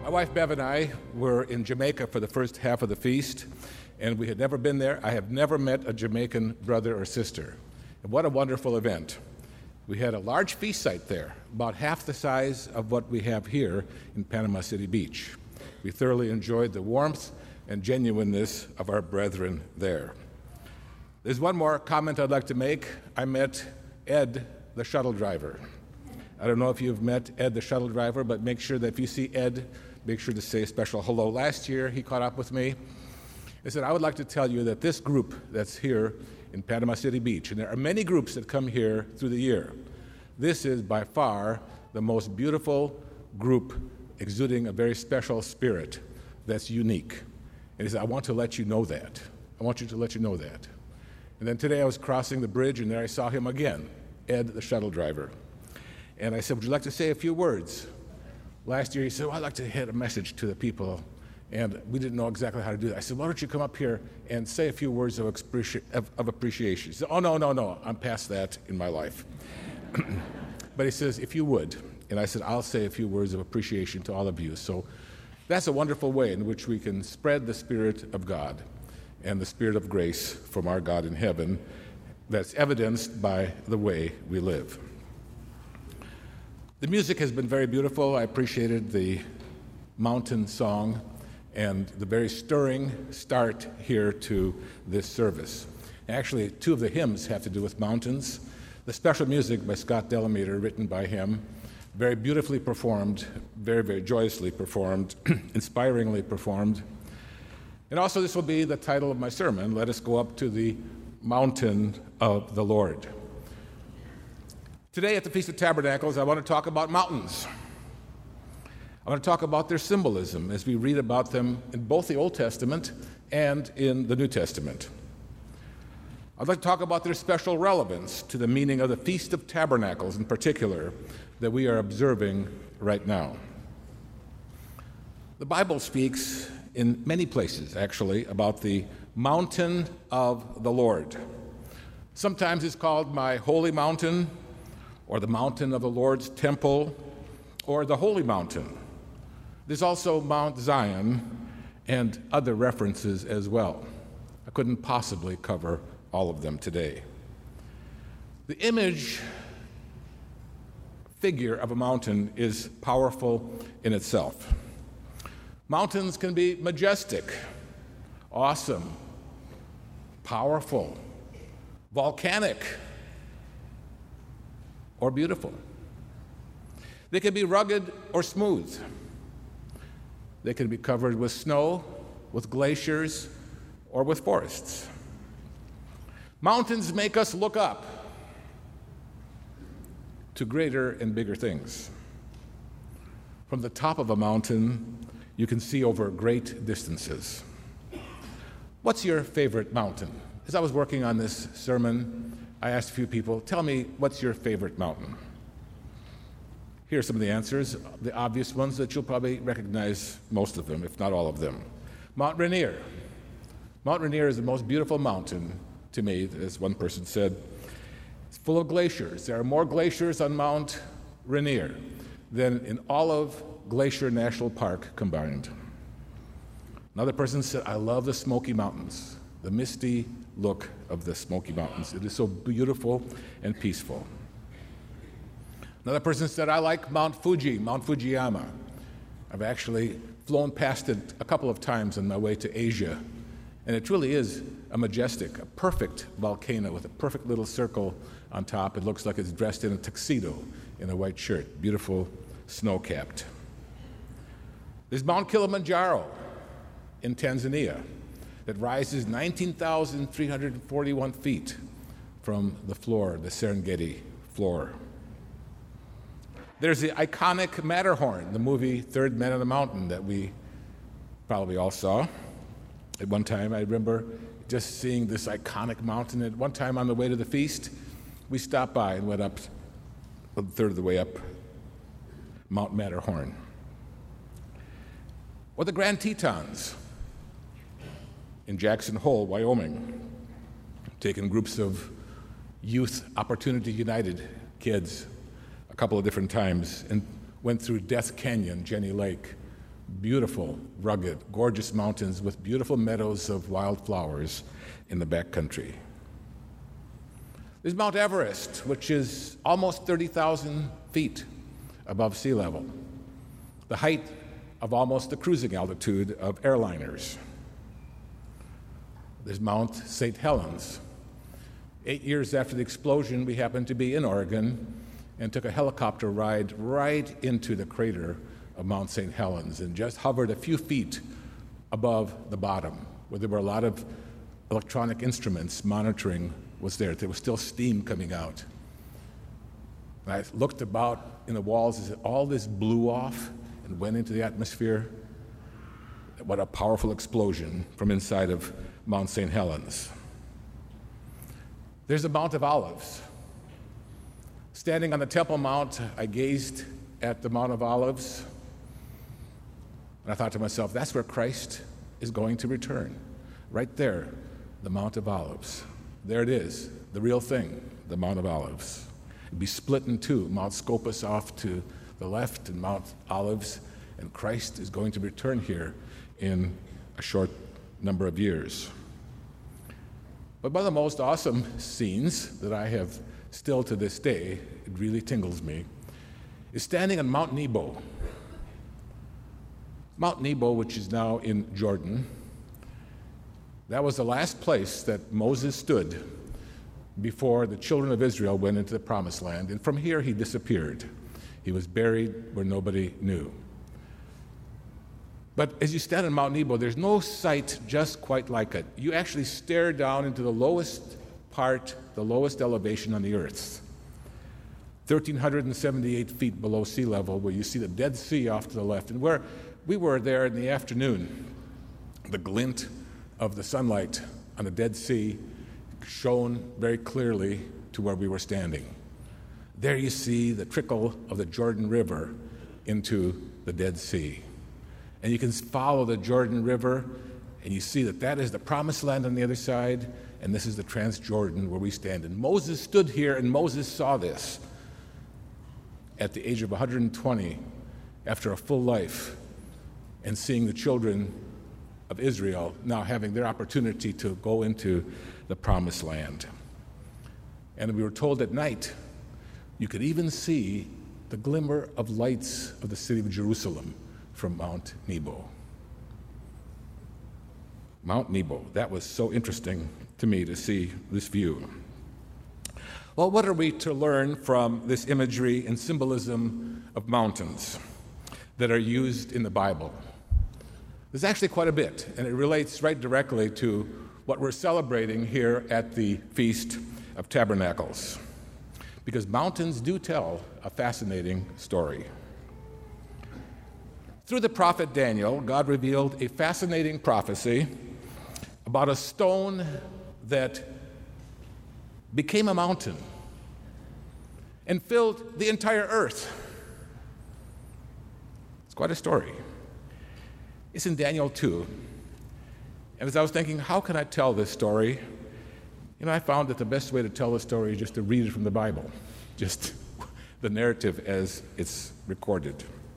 My wife Bev and I were in Jamaica for the first half of the feast, and we had never been there. I have never met a Jamaican brother or sister. And what a wonderful event. We had a large feast site there, about half the size of what we have here in Panama City Beach. We thoroughly enjoyed the warmth and genuineness of our brethren there. There's one more comment I'd like to make. I met Ed, the shuttle driver. I don't know if you've met Ed, the shuttle driver, but make sure that if you see Ed, make sure to say a special hello. Last year, he caught up with me. He said, I would like to tell you that this group that's here in Panama City Beach, and there are many groups that come here through the year, this is by far the most beautiful group exuding a very special spirit that's unique. And he said, I want to let you know that. I want you to let you know that. And then today I was crossing the bridge, and there I saw him again, Ed, the shuttle driver. And I said, would you like to say a few words? Last year he said, well, I'd like to hit a message to the people. And we didn't know exactly how to do that. I said, why don't you come up here and say a few words of appreciation? He said, oh, no, I'm past that in my life. But he says, if you would. And I said, I'll say a few words of appreciation to all of you. So that's a wonderful way in which we can spread the Spirit of God and the Spirit of grace from our God in heaven that's evidenced by the way we live. The music has been very beautiful. I appreciated the mountain song and the very stirring start here to this service. Actually, two of the hymns have to do with mountains. The special music by Scott Delameter, written by him, very beautifully performed, very, very joyously performed, inspiringly performed. And also this will be the title of my sermon, Let Us Go Up to the Mountain of the Lord. Today at the Feast of Tabernacles, I want to talk about mountains. I want to talk about their symbolism as we read about them in both the Old Testament and in the New Testament. I'd like to talk about their special relevance to the meaning of the Feast of Tabernacles in particular that we are observing right now. The Bible speaks in many places, actually, about the mountain of the Lord. Sometimes it's called my holy mountain, or the mountain of the Lord's temple, or the holy mountain. There's also Mount Zion and other references as well. I couldn't possibly cover all of them today. The image figure of a mountain is powerful in itself. Mountains can be majestic, awesome, powerful, volcanic, or beautiful. They can be rugged or smooth. They can be covered with snow, with glaciers, or with forests. Mountains make us look up to greater and bigger things. From the top of a mountain, you can see over great distances. What's your favorite mountain? As I was working on this sermon, I asked a few people, tell me, what's your favorite mountain? Here are some of the answers, the obvious ones that you'll probably recognize most of them, if not all of them. Mount Rainier. Mount Rainier is the most beautiful mountain to me, as one person said. It's full of glaciers. There are more glaciers on Mount Rainier than in all of Glacier National Park combined. Another person said, I love the Smoky Mountains, the misty look of the Smoky Mountains. It is so beautiful and peaceful. Another person said, I like Mount Fuji, Mount Fujiyama. I've actually flown past it a couple of times on my way to Asia, and it truly is a majestic, a perfect volcano with a perfect little circle on top. It looks like it's dressed in a tuxedo in a white shirt, beautiful, snow-capped. There's Mount Kilimanjaro in Tanzania that rises 19,341 feet from the floor, the Serengeti floor. There's the iconic Matterhorn, the movie Third Man on the Mountain that we probably all saw. At one time, I remember just seeing this iconic mountain. At one time on the way to the feast, we stopped by and went up a third of the way up Mount Matterhorn. Or the Grand Tetons in Jackson Hole, Wyoming, taking groups of Youth Opportunity United kids a couple of different times and went through Death Canyon, Jenny Lake, beautiful, rugged, gorgeous mountains with beautiful meadows of wildflowers in the back country. There's Mount Everest, which is almost 30,000 feet above sea level, the height of almost the cruising altitude of airliners. There's Mount St. Helens. 8 years after the explosion, we happened to be in Oregon and took a helicopter ride right into the crater of Mount St. Helens and just hovered a few feet above the bottom, where there were a lot of electronic instruments monitoring was there. There was still steam coming out. And I looked about in the walls as all this blew off and went into the atmosphere. What a powerful explosion from inside of Mount St. Helens. There's the Mount of Olives. Standing on the Temple Mount, I gazed at the Mount of Olives, and I thought to myself, that's where Christ is going to return. Right there, the Mount of Olives. There it is, the real thing, the Mount of Olives. It'd be split in two, Mount Scopus off to the left and Mount Olives, and Christ is going to return here in a short number of years. But one of the most awesome scenes that I have still to this day, it really tingles me, is standing on Mount Nebo. Mount Nebo, which is now in Jordan, that was the last place that Moses stood before the children of Israel went into the Promised Land, and from here he disappeared. He was buried where nobody knew. But as you stand on Mount Nebo, there's no sight just quite like it. You actually stare down into the lowest part, the lowest elevation on the earth, 1,378 feet below sea level, where you see the Dead Sea off to the left. And where we were there in the afternoon, the glint of the sunlight on the Dead Sea shone very clearly to where we were standing. There you see the trickle of the Jordan River into the Dead Sea. And you can follow the Jordan River, and you see that that is the Promised Land on the other side, and this is the Transjordan where we stand. And Moses stood here, and Moses saw this at the age of 120, after a full life, and seeing the children of Israel now having their opportunity to go into the Promised Land. And we were told at night, you could even see the glimmer of lights of the city of Jerusalem from Mount Nebo. Mount Nebo, that was so interesting to me to see this view. Well, what are we to learn from this imagery and symbolism of mountains that are used in the Bible? There's actually quite a bit, and it relates right directly to what we're celebrating here at the Feast of Tabernacles, because mountains do tell a fascinating story. Through the prophet Daniel, God revealed a fascinating prophecy about a stone that became a mountain and filled the entire earth. It's quite a story. It's in Daniel 2. And as I was thinking, how can I tell this story? I found that the best way to tell the story is just to read it from the Bible, just the narrative as it's recorded.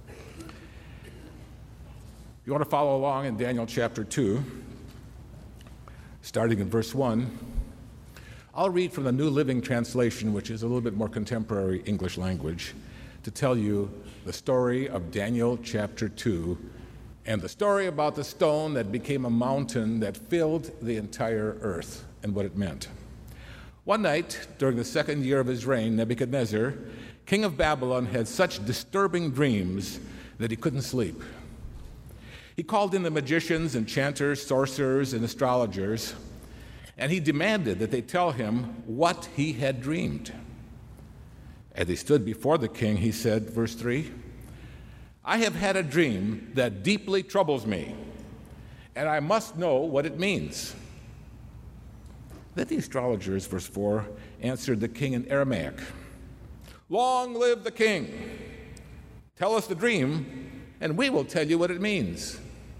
If you want to follow along in Daniel chapter 2, starting in verse 1, I'll read from the New Living Translation, which is a little bit more contemporary English language, to tell you the story of Daniel chapter 2 and the story about the stone that became a mountain that filled the entire earth and what it meant. One night, during the second year of his reign, Nebuchadnezzar, king of Babylon, had such disturbing dreams that he couldn't sleep. He called in the magicians, enchanters, sorcerers, and astrologers, and he demanded that they tell him what he had dreamed. As he stood before the king, he said, verse 3, I have had a dream that deeply troubles me, and I must know what it means. Then the astrologers, verse 4, answered the king in Aramaic, Long live the king! Tell us the dream, and we will tell you what it means.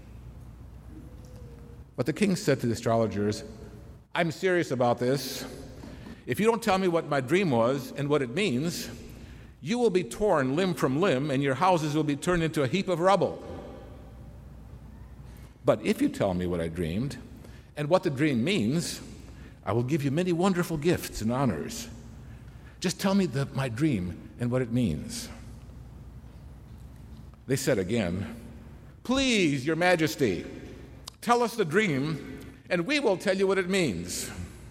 But the king said to the astrologers, I'm serious about this. If you don't tell me what my dream was and what it means, you will be torn limb from limb, and your houses will be turned into a heap of rubble. But if you tell me what I dreamed and what the dream means, I will give you many wonderful gifts and honors. Just tell me my dream and what it means." They said again, "Please, Your Majesty, tell us the dream, and we will tell you what it means."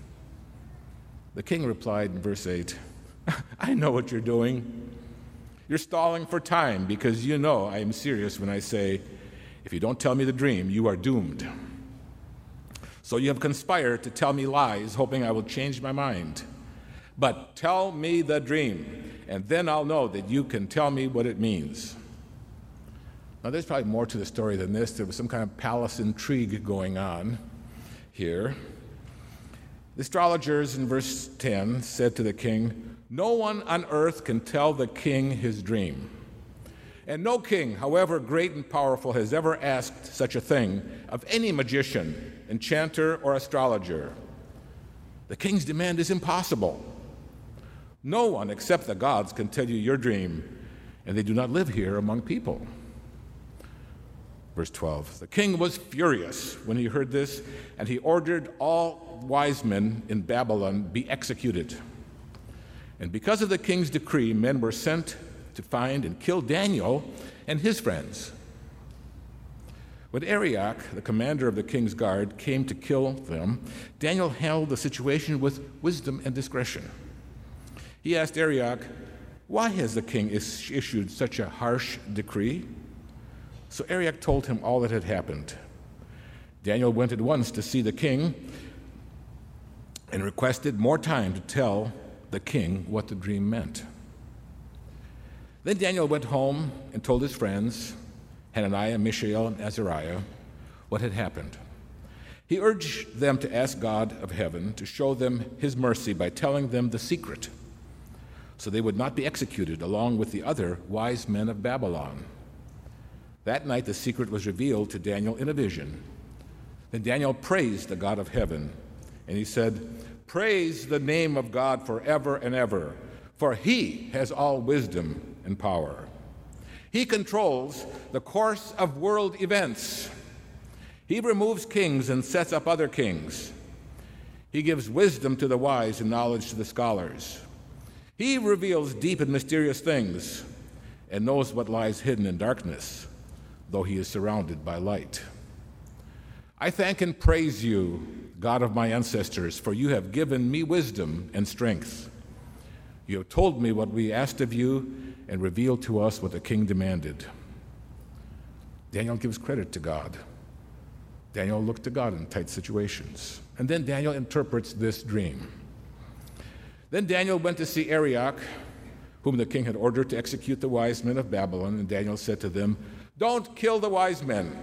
The king replied in verse 8, "I know what you're doing. You're stalling for time because you know I am serious when I say, if you don't tell me the dream, you are doomed. So you have conspired to tell me lies, hoping I will change my mind. But tell me the dream, and then I'll know that you can tell me what it means." Now, there's probably more to the story than this. There was some kind of palace intrigue going on here. The astrologers in verse 10 said to the king, "No one on earth can tell the king his dream. And no king, however great and powerful, has ever asked such a thing of any magician, enchanter, or astrologer. The king's demand is impossible. No one except the gods can tell you your dream, and they do not live here among people." Verse 12, the king was furious when he heard this, and he ordered all wise men in Babylon be executed. And because of the king's decree, men were sent to find and kill Daniel and his friends. When Arioch, the commander of the king's guard, came to kill them, Daniel handled the situation with wisdom and discretion. He asked Arioch, "Why has the king issued such a harsh decree?" So Arioch told him all that had happened. Daniel went at once to see the king and requested more time to tell the king what the dream meant. Then Daniel went home and told his friends, Hananiah, Mishael, and Azariah, what had happened. He urged them to ask God of heaven to show them his mercy by telling them the secret, so they would not be executed along with the other wise men of Babylon. That night the secret was revealed to Daniel in a vision. Then Daniel praised the God of heaven, and he said, "Praise the name of God forever and ever, for he has all wisdom and power. He controls the course of world events. He removes kings and sets up other kings. He gives wisdom to the wise and knowledge to the scholars. He reveals deep and mysterious things and knows what lies hidden in darkness, though he is surrounded by light. I thank and praise you, God of my ancestors, for you have given me wisdom and strength. You have told me what we asked of you and revealed to us what the king demanded." Daniel gives credit to God. Daniel looked to God in tight situations. And then Daniel interprets this dream. Then Daniel went to see Arioch, whom the king had ordered to execute the wise men of Babylon, and Daniel said to them, "Don't kill the wise men.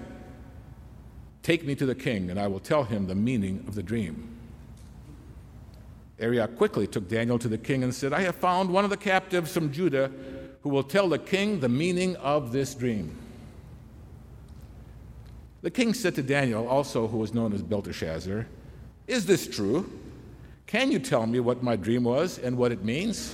Take me to the king, and I will tell him the meaning of the dream." Arioch quickly took Daniel to the king and said, "I have found one of the captives from Judah who will tell the king the meaning of this dream." The king said to Daniel, also who was known as Belteshazzar, "Is this true? Can you tell me what my dream was and what it means?"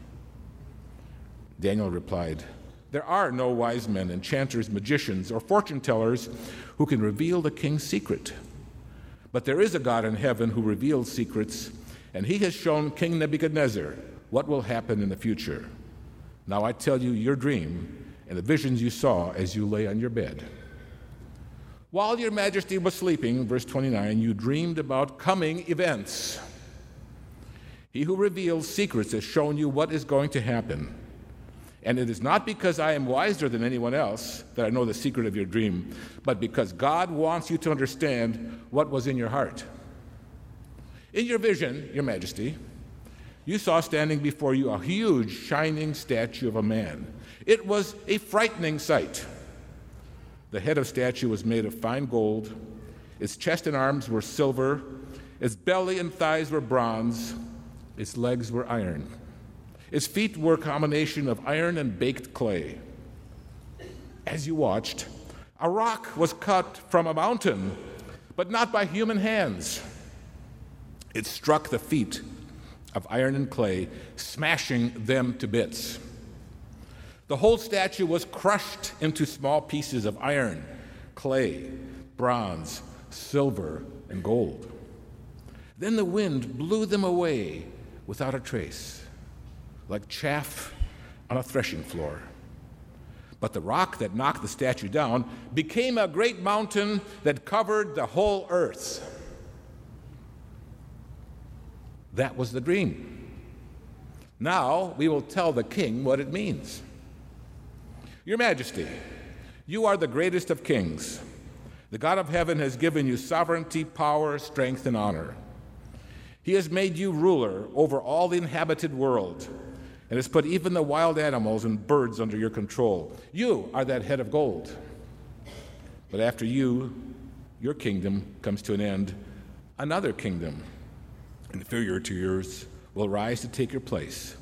Daniel replied, "There are no wise men, enchanters, magicians, or fortune tellers who can reveal the king's secret. But there is a God in heaven who reveals secrets, and he has shown King Nebuchadnezzar what will happen in the future. Now I tell you your dream and the visions you saw as you lay on your bed. While your majesty was sleeping," verse 29, "you dreamed about coming events. He who reveals secrets has shown you what is going to happen. And it is not because I am wiser than anyone else that I know the secret of your dream, but because God wants you to understand what was in your heart. In your vision, your majesty, you saw standing before you a huge shining statue of a man. It was a frightening sight. The head of the statue was made of fine gold, its chest and arms were silver, its belly and thighs were bronze, its legs were iron. Its feet were a combination of iron and baked clay. As you watched, a rock was cut from a mountain, but not by human hands. It struck the feet of iron and clay, smashing them to bits. The whole statue was crushed into small pieces of iron, clay, bronze, silver, and gold. Then the wind blew them away without a trace, like chaff on a threshing floor. But the rock that knocked the statue down became a great mountain that covered the whole earth. That was the dream. Now we will tell the king what it means. Your Majesty, you are the greatest of kings. The God of heaven has given you sovereignty, power, strength, and honor. He has made you ruler over all the inhabited world and has put even the wild animals and birds under your control. You are that head of gold. But after you, your kingdom comes to an end. Another kingdom, inferior to yours, will rise to take your place.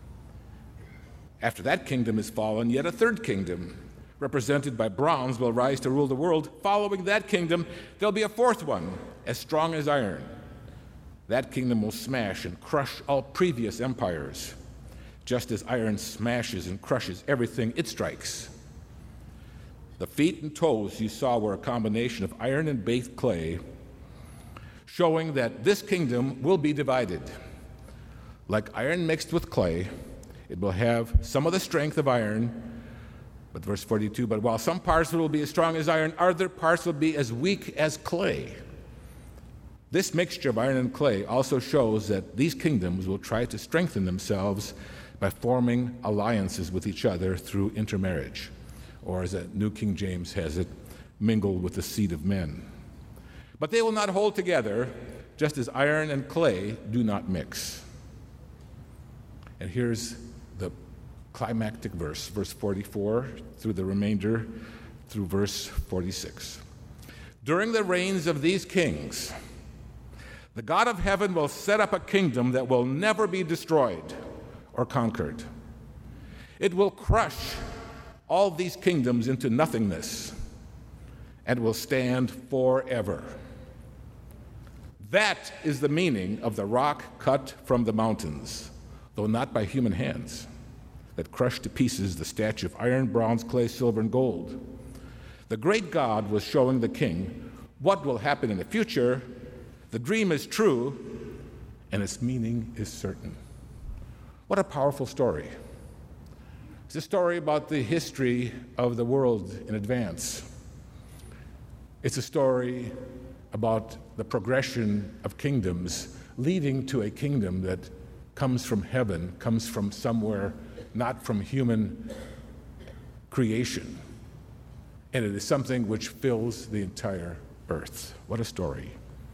After that kingdom is fallen, yet a third kingdom, represented by bronze, will rise to rule the world. Following that kingdom, there'll be a fourth one, as strong as iron. That kingdom will smash and crush all previous empires, just as iron smashes and crushes everything it strikes. The feet and toes you saw were a combination of iron and baked clay, showing that this kingdom will be divided. Like iron mixed with clay, it will have some of the strength of iron, but verse 42, but while some parts will be as strong as iron, other parts will be as weak as clay. This mixture of iron and clay also shows that these kingdoms will try to strengthen themselves by forming alliances with each other through intermarriage, or as the New King James has it, mingled with the seed of men. But they will not hold together, just as iron and clay do not mix. And here's the climactic verse, verse 44 through the remainder through verse 46. During the reigns of these kings, the God of heaven will set up a kingdom that will never be destroyed or conquered. It will crush all these kingdoms into nothingness and will stand forever. That is the meaning of the rock cut from the mountains, though not by human hands, that crushed to pieces the statue of iron, bronze, clay, silver, and gold. The great God was showing the king what will happen in the future. The dream is true, and its meaning is certain. What a powerful story. It's a story about the history of the world in advance. It's a story about the progression of kingdoms leading to a kingdom that comes from heaven, comes from somewhere, not from human creation. And it is something which fills the entire earth. What a story.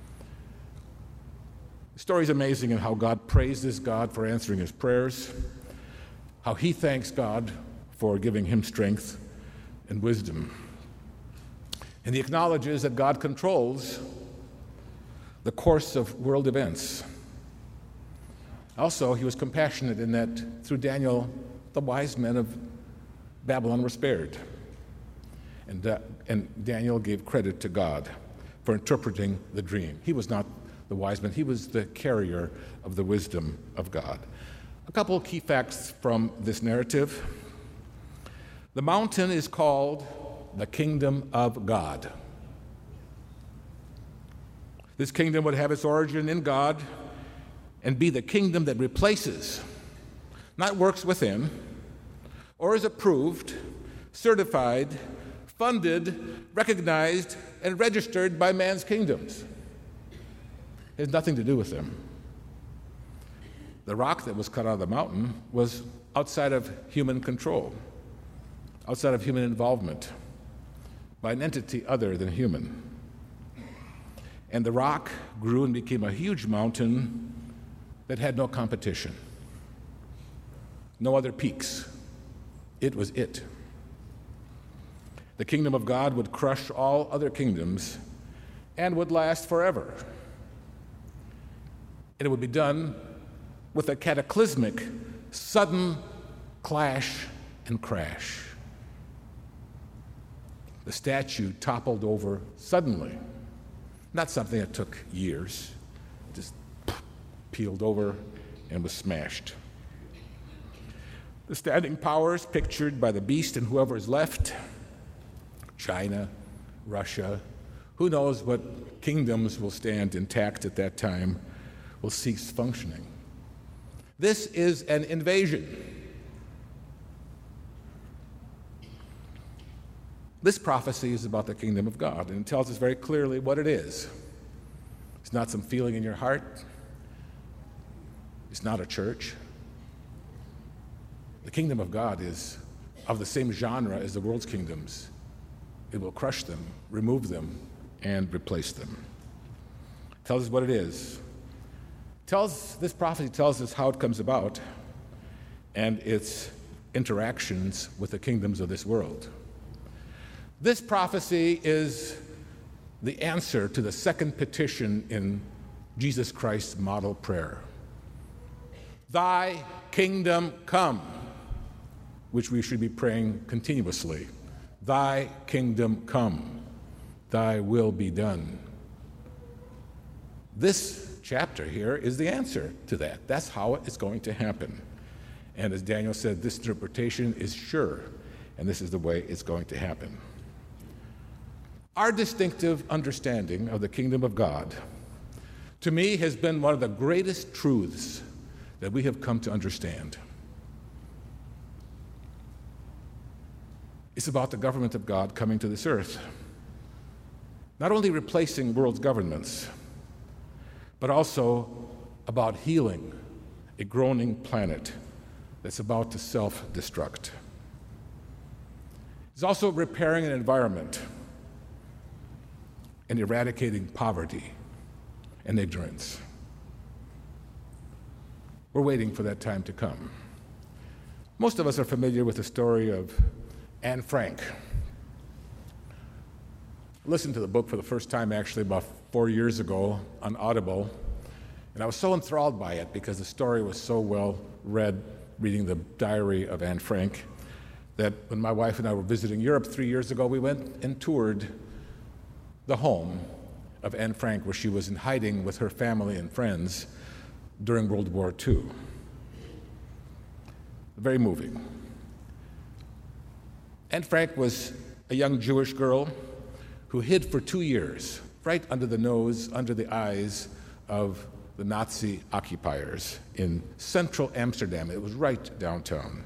The story is amazing in how God praises God for answering his prayers, how he thanks God for giving him strength and wisdom. And he acknowledges that God controls the course of world events. Also, he was compassionate in that through Daniel, the wise men of Babylon were spared. And Daniel gave credit to God for interpreting the dream. He was not the wise man, he was the carrier of the wisdom of God. A couple of key facts from this narrative. The mountain is called the kingdom of God. This kingdom would have its origin in God and be the kingdom that replaces, not works within, or is approved, certified, funded, recognized, and registered by man's kingdoms. It has nothing to do with them. The rock that was cut out of the mountain was outside of human control, outside of human involvement, by an entity other than human. And the rock grew and became a huge mountain that had no competition, no other peaks. It was it. The kingdom of God would crush all other kingdoms and would last forever. And it would be done with a cataclysmic, sudden clash and crash. The statue toppled over suddenly, not something that took years, just peeled over and was smashed. The standing powers pictured by the beast and whoever is left, China, Russia, Who knows what kingdoms will stand intact at that time, will cease functioning. This is an invasion. This prophecy is about the kingdom of God, and it tells us very clearly what it is. It's not some feeling in your heart. It's not a church. The kingdom of God is of the same genre as the world's kingdoms. It will crush them, remove them, and replace them. It tells us what it is. This prophecy tells us how it comes about and its interactions with the kingdoms of this world. This prophecy is the answer to the second petition in Jesus Christ's model prayer. Thy kingdom come, which we should be praying continuously. Thy kingdom come, thy will be done. This chapter here is the answer to that. That's how it's going to happen. And as Daniel said, this interpretation is sure, and this is the way it's going to happen. Our distinctive understanding of the kingdom of God, to me, has been one of the greatest truths that we have come to understand. It's about the government of God coming to this earth, not only replacing world governments, but also about healing a groaning planet that's about to self-destruct. It's also repairing an environment and eradicating poverty and ignorance. We're waiting for that time to come. Most of us are familiar with the story of Anne Frank. I listened to the book for the first time actually about 4 years ago on Audible, and I was so enthralled by it because the story was so well read, reading the diary of Anne Frank, that when my wife and I were visiting Europe 3 years ago, we went and toured the home of Anne Frank, where she was in hiding with her family and friends during World War II. Very moving. Anne Frank was a young Jewish girl who hid for 2 years, right under the nose, under the eyes of the Nazi occupiers in central Amsterdam. It was right downtown.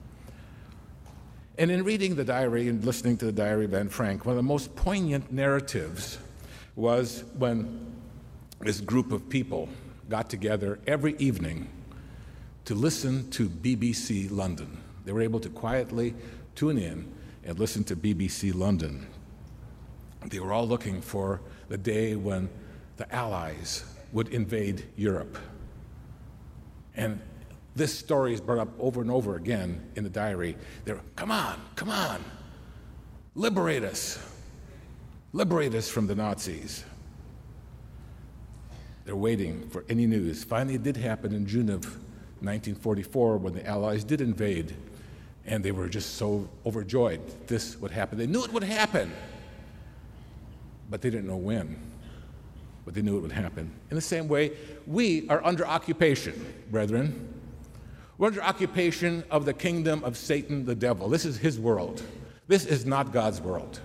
And in reading the diary and listening to the diary of Anne Frank, one of the most poignant narratives was when this group of people got together every evening to listen to BBC London. They were able to quietly tune in and listen to BBC London. They were all looking for the day when the Allies would invade Europe. And this story is brought up over and over again in the diary. They're, come on, liberate us from the Nazis. They're waiting for any news. Finally, it did happen in June of 1944 when the Allies did invade, and they were just so overjoyed this would happen. They knew it would happen, but they didn't know when. But they knew it would happen. In the same way, we are under occupation, brethren. We're under occupation of the kingdom of Satan, the devil. This is his world. This is not God's world.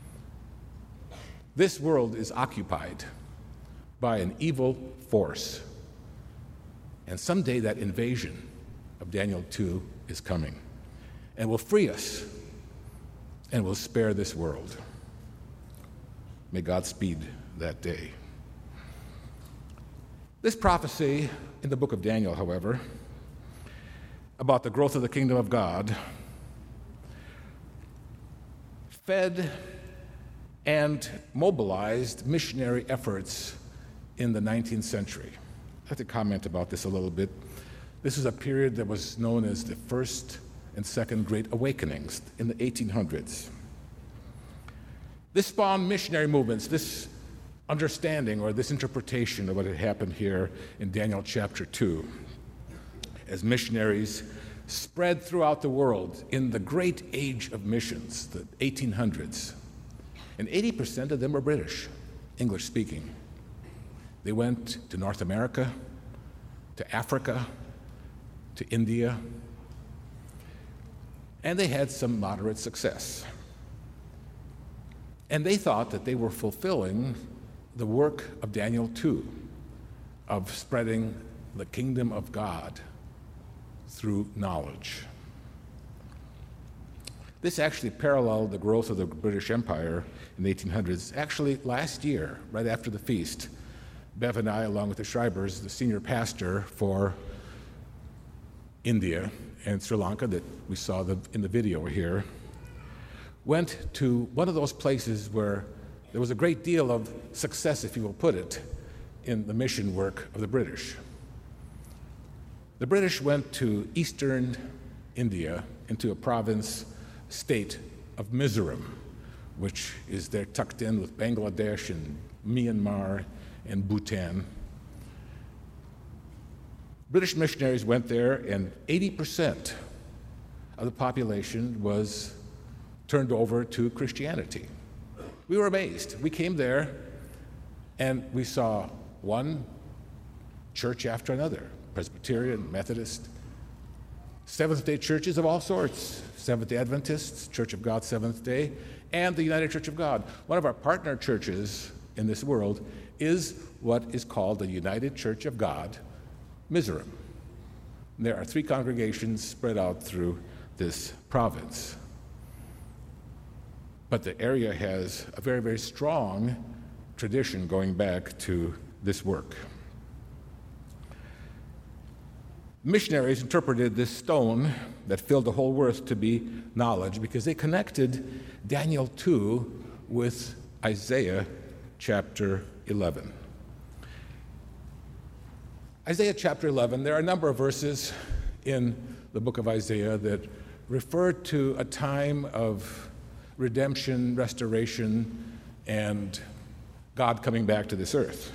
This world is occupied by an evil force. And someday that invasion of Daniel 2 is coming and will free us and will spare this world. May God speed that day. This prophecy in the book of Daniel, however, about the growth of the kingdom of God, fed and mobilized missionary efforts in the 19th century. I'd like to comment about this a little bit. This is a period that was known as the First and Second Great Awakenings in the 1800s. This spawned missionary movements, this understanding or this interpretation of what had happened here in Daniel chapter 2, as missionaries spread throughout the world in the great age of missions, the 1800s. And 80% of them were British, English speaking. They went to North America, to Africa, to India, and they had some moderate success. And they thought that they were fulfilling the work of Daniel 2, of spreading the kingdom of God through knowledge. This actually paralleled the growth of the British Empire in the 1800s. Actually, last year, right after the feast, Bev and I, along with the Schreibers, the senior pastor for India and Sri Lanka that we saw in the video here, went to one of those places where there was a great deal of success, if you will put it, in the mission work of the British. The British went to eastern India into a province state of Mizoram, which is there tucked in with Bangladesh and Myanmar and Bhutan. British missionaries went there, and 80% of the population was turned over to Christianity. We were amazed. We came there, and we saw one church after another, Presbyterian, Methodist, Seventh-day churches of all sorts, Seventh-day Adventists, Church of God Seventh-day, and the United Church of God. One of our partner churches in this world is what is called the United Church of God, Mizoram. There are 3 congregations spread out through this province. But the area has a very, very strong tradition going back to this work. Missionaries interpreted this stone that filled the whole earth to be knowledge because they connected Daniel 2 with Isaiah chapter 11. Isaiah chapter 11, there are a number of verses in the book of Isaiah that refer to a time of redemption, restoration, and God coming back to this earth.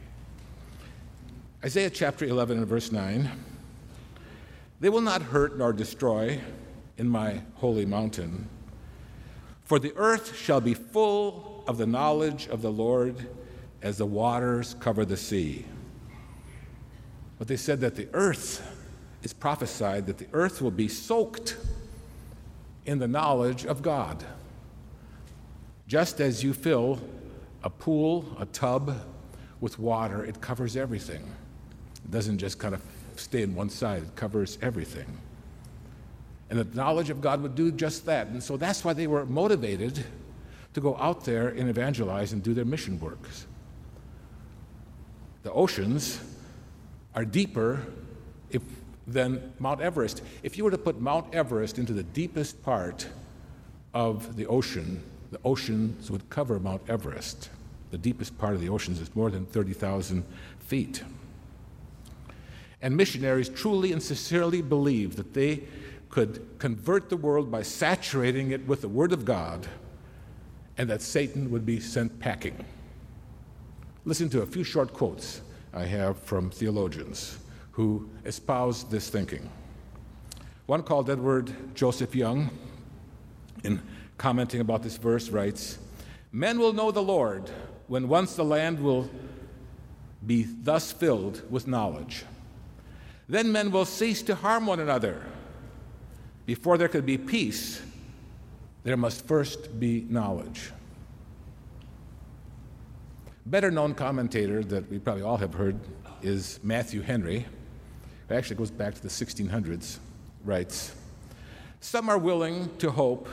Isaiah chapter 11 and verse 9, "They will not hurt nor destroy in my holy mountain, for the earth shall be full of the knowledge of the Lord as the waters cover the sea." But they said that the earth is prophesied that the earth will be soaked in the knowledge of God. Just as you fill a pool, a tub, with water, it covers everything. It doesn't just kind of stay in one side, it covers everything. And the knowledge of God would do just that. And so that's why they were motivated to go out there and evangelize and do their mission works. The oceans are deeper than Mount Everest. If you were to put Mount Everest into the deepest part of the oceans would cover Mount Everest. The deepest part of the oceans is more than 30,000 feet. And missionaries truly and sincerely believed that they could convert the world by saturating it with the Word of God, and that Satan would be sent packing. Listen to a few short quotes I have from theologians who espouse this thinking. One called Edward Joseph Young, in commenting about this verse, writes, "Men will know the Lord when once the land will be thus filled with knowledge. Then men will cease to harm one another. Before there could be peace, there must first be knowledge." Better known commentator that we probably all have heard is Matthew Henry, who actually goes back to the 1600s, writes, "Some are willing to hope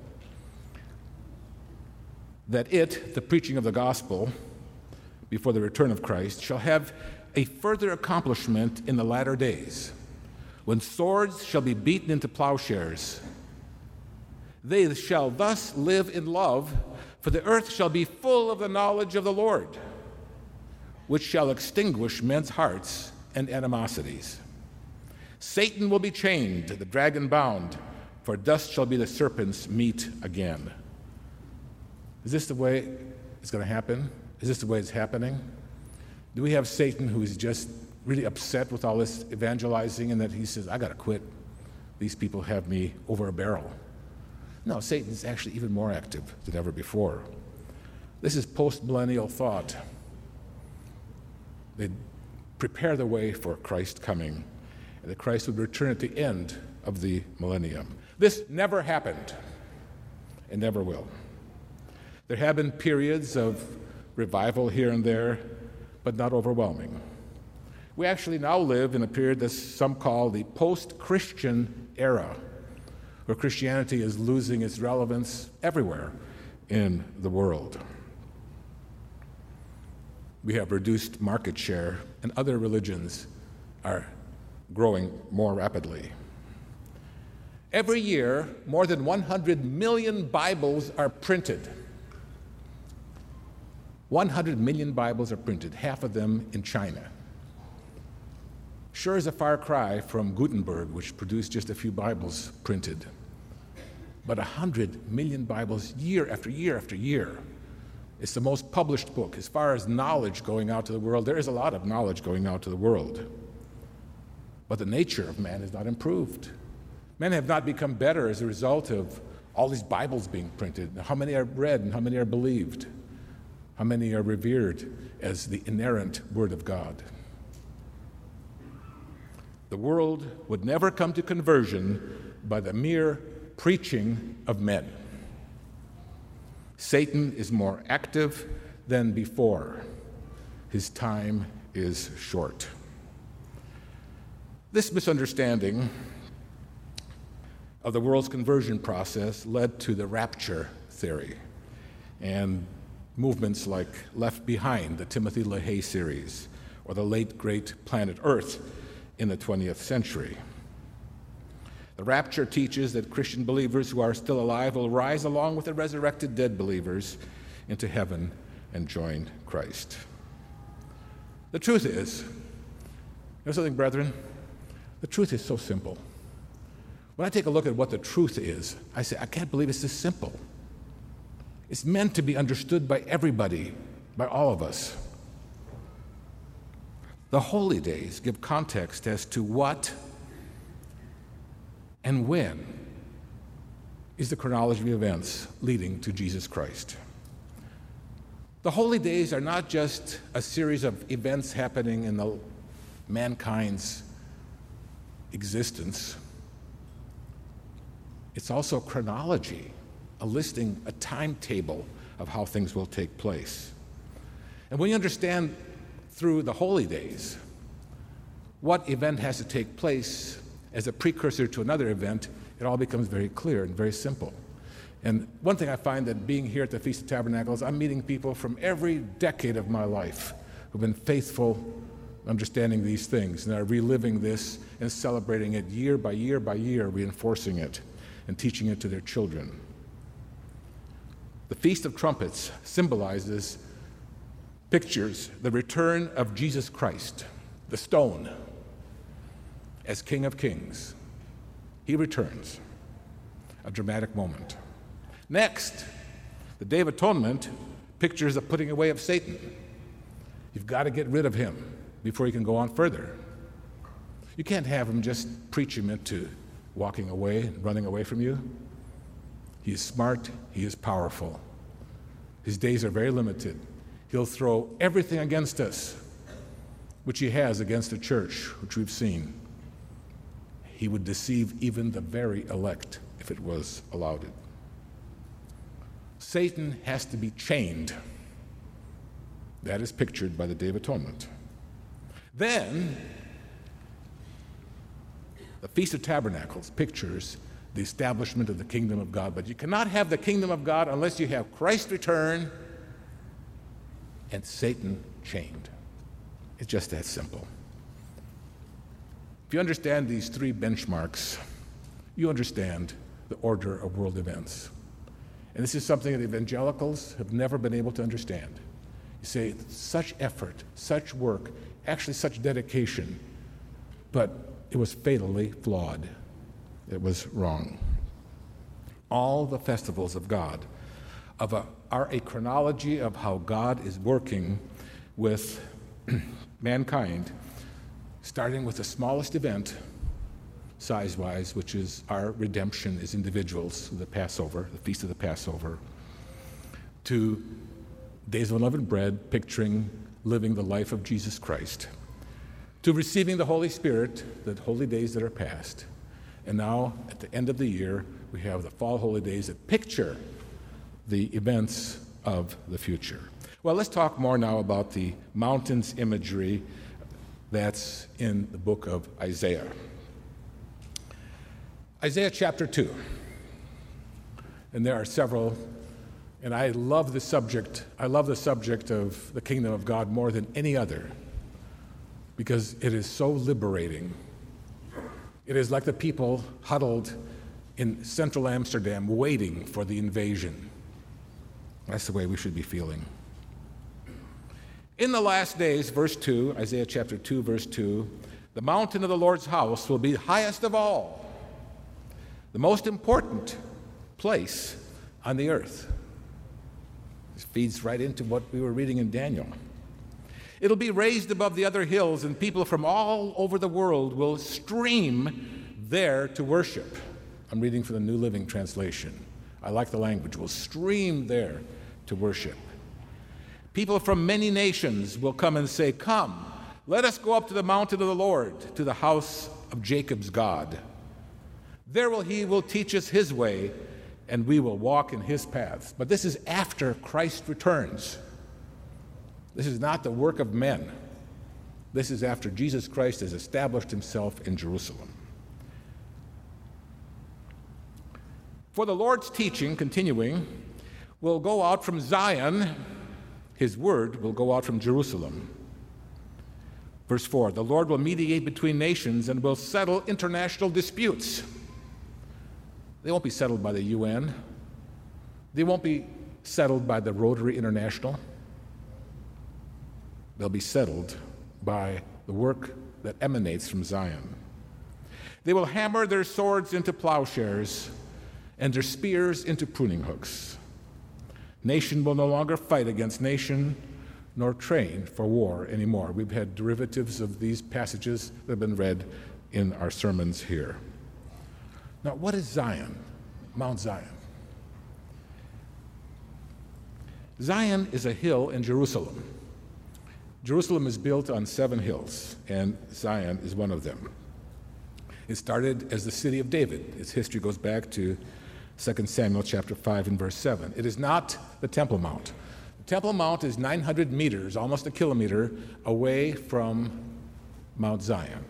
that the preaching of the gospel before the return of Christ, shall have a further accomplishment in the latter days, when swords shall be beaten into plowshares. They shall thus live in love, for the earth shall be full of the knowledge of the Lord, which shall extinguish men's hearts and animosities. Satan will be chained, the dragon bound, for dust shall be the serpent's meat again." Is this the way it's going to happen? Is this the way it's happening? Do we have Satan who is just really upset with all this evangelizing and that he says, "I got to quit. These people have me over a barrel"? No, Satan is actually even more active than ever before. This is post-millennial thought. They prepare the way for Christ coming, and that Christ would return at the end of the millennium. This never happened and never will. There have been periods of revival here and there, but not overwhelming. We actually now live in a period that some call the post-Christian era, where Christianity is losing its relevance everywhere in the world. We have reduced market share, and other religions are growing more rapidly. Every year, more than 100 million Bibles are printed. 100 million Bibles are printed, half of them in China. Sure is a far cry from Gutenberg, which produced just a few Bibles printed. But 100 million Bibles year after year after year. It's the most published book. As far as knowledge going out to the world, there is a lot of knowledge going out to the world. But the nature of man has not improved. Men have not become better as a result of all these Bibles being printed. How many are read and how many are believed? How many are revered as the inerrant Word of God? The world would never come to conversion by the mere preaching of men. Satan is more active than before. His time is short. This misunderstanding of the world's conversion process led to the rapture theory and movements like Left Behind, the Timothy LaHaye series, or the late great Planet Earth in the 20th century. The rapture teaches that Christian believers who are still alive will rise along with the resurrected dead believers into heaven and join Christ. The truth is, you know something, brethren? The truth is so simple. When I take a look at what the truth is, I say, I can't believe it's this simple. It's meant to be understood by everybody, by all of us. The holy days give context as to what and when is the chronology of events leading to Jesus Christ. The holy days are not just a series of events happening in mankind's existence. It's also chronology, a listing, a timetable of how things will take place. And when you understand through the holy days what event has to take place as a precursor to another event, it all becomes very clear and very simple. And one thing I find that being here at the Feast of Tabernacles, I'm meeting people from every decade of my life who've been faithful understanding these things and are reliving this and celebrating it year by year by year, reinforcing it and teaching it to their children. The Feast of Trumpets symbolizes, pictures the return of Jesus Christ, the stone, as King of Kings. He returns, a dramatic moment. Next, the Day of Atonement pictures the putting away of Satan. You've got to get rid of him before you can go on further. You can't have him just preach him into walking away and running away from you. He is smart, he is powerful. His days are very limited. He'll throw everything against us, which he has against the church, which we've seen. He would deceive even the very elect if it was allowed it. Satan has to be chained. That is pictured by the Day of Atonement. Then, the Feast of Tabernacles pictures the establishment of the kingdom of God. But you cannot have the kingdom of God unless you have Christ return and Satan chained. It's just that simple. If you understand these three benchmarks, you understand the order of world events. And this is something that evangelicals have never been able to understand. You say, such effort, such work, actually such dedication, but it was fatally flawed. It was wrong. All the festivals of God are a chronology of how God is working with mankind, starting with the smallest event, size-wise, which is our redemption as individuals, the Passover, the Feast of the Passover, to Days of Unleavened Bread, picturing living the life of Jesus Christ, to receiving the Holy Spirit, the holy days that are past. And now, at the end of the year, we have the fall holy days that picture the events of the future. Well, let's talk more now about the mountains imagery that's in the book of Isaiah. Isaiah chapter 2. And there are several, and I love the subject of the kingdom of God more than any other, because it is so liberating. It is like the people huddled in central Amsterdam waiting for the invasion. That's the way we should be feeling. In the last days, verse 2, Isaiah chapter 2, verse 2, the mountain of the Lord's house will be highest of all, the most important place on the earth. This feeds right into what we were reading in Daniel. It'll be raised above the other hills, and people from all over the world will stream there to worship. I'm reading from the New Living Translation. I like the language. Will stream there to worship. People from many nations will come and say, "Come, let us go up to the mountain of the Lord, to the house of Jacob's God. There he will teach us his way, and we will walk in his paths." But this is after Christ returns. This is not the work of men. This is after Jesus Christ has established himself in Jerusalem. For the Lord's teaching, continuing, will go out from Zion. His word will go out from Jerusalem. Verse 4, the Lord will mediate between nations and will settle international disputes. They won't be settled by the UN. They won't be settled by the Rotary International. They'll be settled by the work that emanates from Zion. They will hammer their swords into plowshares and their spears into pruning hooks. Nation will no longer fight against nation nor train for war anymore. We've had derivatives of these passages that have been read in our sermons here. Now, what is Zion? Mount Zion. Zion is a hill in Jerusalem. Jerusalem is built on 7 hills, and Zion is one of them. It started as the city of David. Its history goes back to 2 Samuel chapter 5 and verse 7. It is not the Temple Mount. The Temple Mount is 900 meters, almost a kilometer, away from Mount Zion.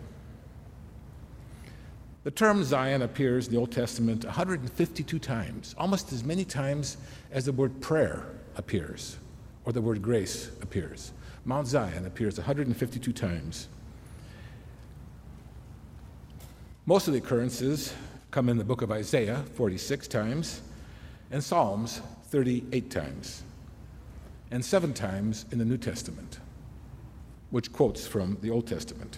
The term Zion appears in the Old Testament 152 times, almost as many times as the word prayer appears, or the word grace appears. Mount Zion appears 152 times. Most of the occurrences come in the book of Isaiah, 46 times, and Psalms, 38 times, and 7 times in the New Testament, which quotes from the Old Testament.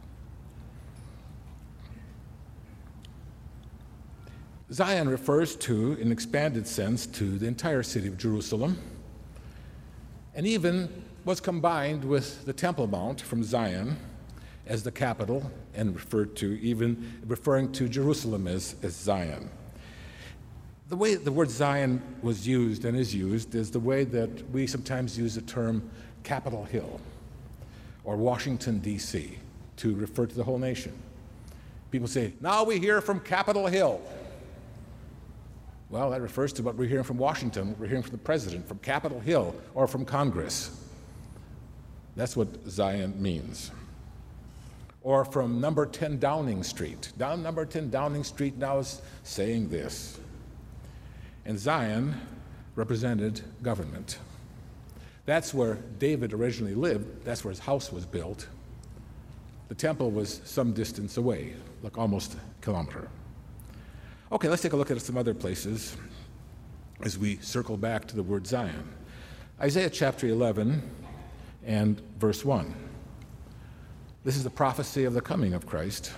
Zion refers to, in expanded sense, to the entire city of Jerusalem, and even was combined with the Temple Mount from Zion as the capital, and referred to, even referring to Jerusalem as Zion. The way the word Zion was used and is used is the way that we sometimes use the term Capitol Hill or Washington, D.C. to refer to the whole nation. People say, now we hear from Capitol Hill. Well, that refers to what we're hearing from Washington, what we're hearing from the president, from Capitol Hill, or from Congress. That's what Zion means. Or from number 10 Downing Street. Down number 10 Downing Street now is saying this. And Zion represented government. That's where David originally lived. That's where his house was built. The temple was some distance away, like almost a kilometer. Okay, let's take a look at some other places as we circle back to the word Zion. Isaiah chapter 11 and verse 1. This is the prophecy of the coming of Christ.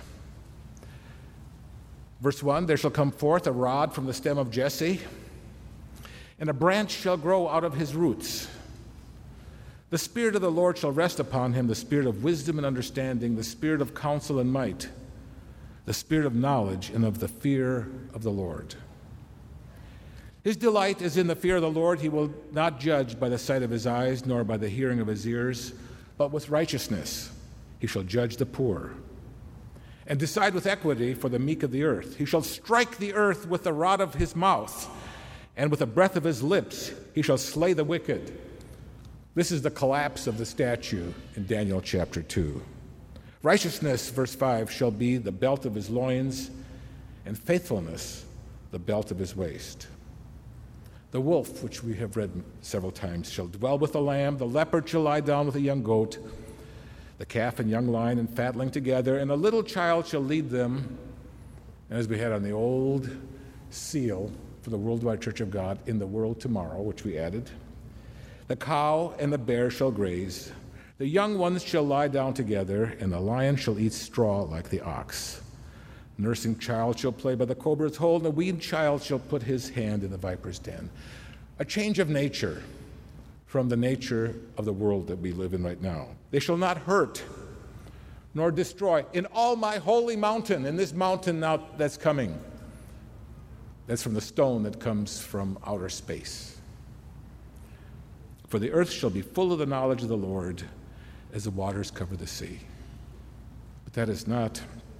Verse 1, there shall come forth a rod from the stem of Jesse, and a branch shall grow out of his roots. The Spirit of the Lord shall rest upon him, the Spirit of wisdom and understanding, the Spirit of counsel and might, the Spirit of knowledge and of the fear of the Lord. His delight is in the fear of the Lord. He will not judge by the sight of his eyes, nor by the hearing of his ears, but with righteousness he shall judge the poor, and decide with equity for the meek of the earth. He shall strike the earth with the rod of his mouth, and with the breath of his lips he shall slay the wicked. This is the collapse of the statue in Daniel chapter 2. Righteousness, verse 5, shall be the belt of his loins, and faithfulness the belt of his waist. The wolf, which we have read several times, shall dwell with the lamb. The leopard shall lie down with a young goat. The calf and young lion and fatling together, and a little child shall lead them. And as we had on the old seal for the Worldwide Church of God, in the world tomorrow, which we added, the cow and the bear shall graze. The young ones shall lie down together, and the lion shall eat straw like the ox. Nursing child shall play by the cobra's hole, and the weaned child shall put his hand in the viper's den. A change of nature from the nature of the world that we live in right now. They shall not hurt nor destroy in all my holy mountain, in this mountain now that's coming. That's from the stone that comes from outer space. For the earth shall be full of the knowledge of the Lord as the waters cover the sea. But that is not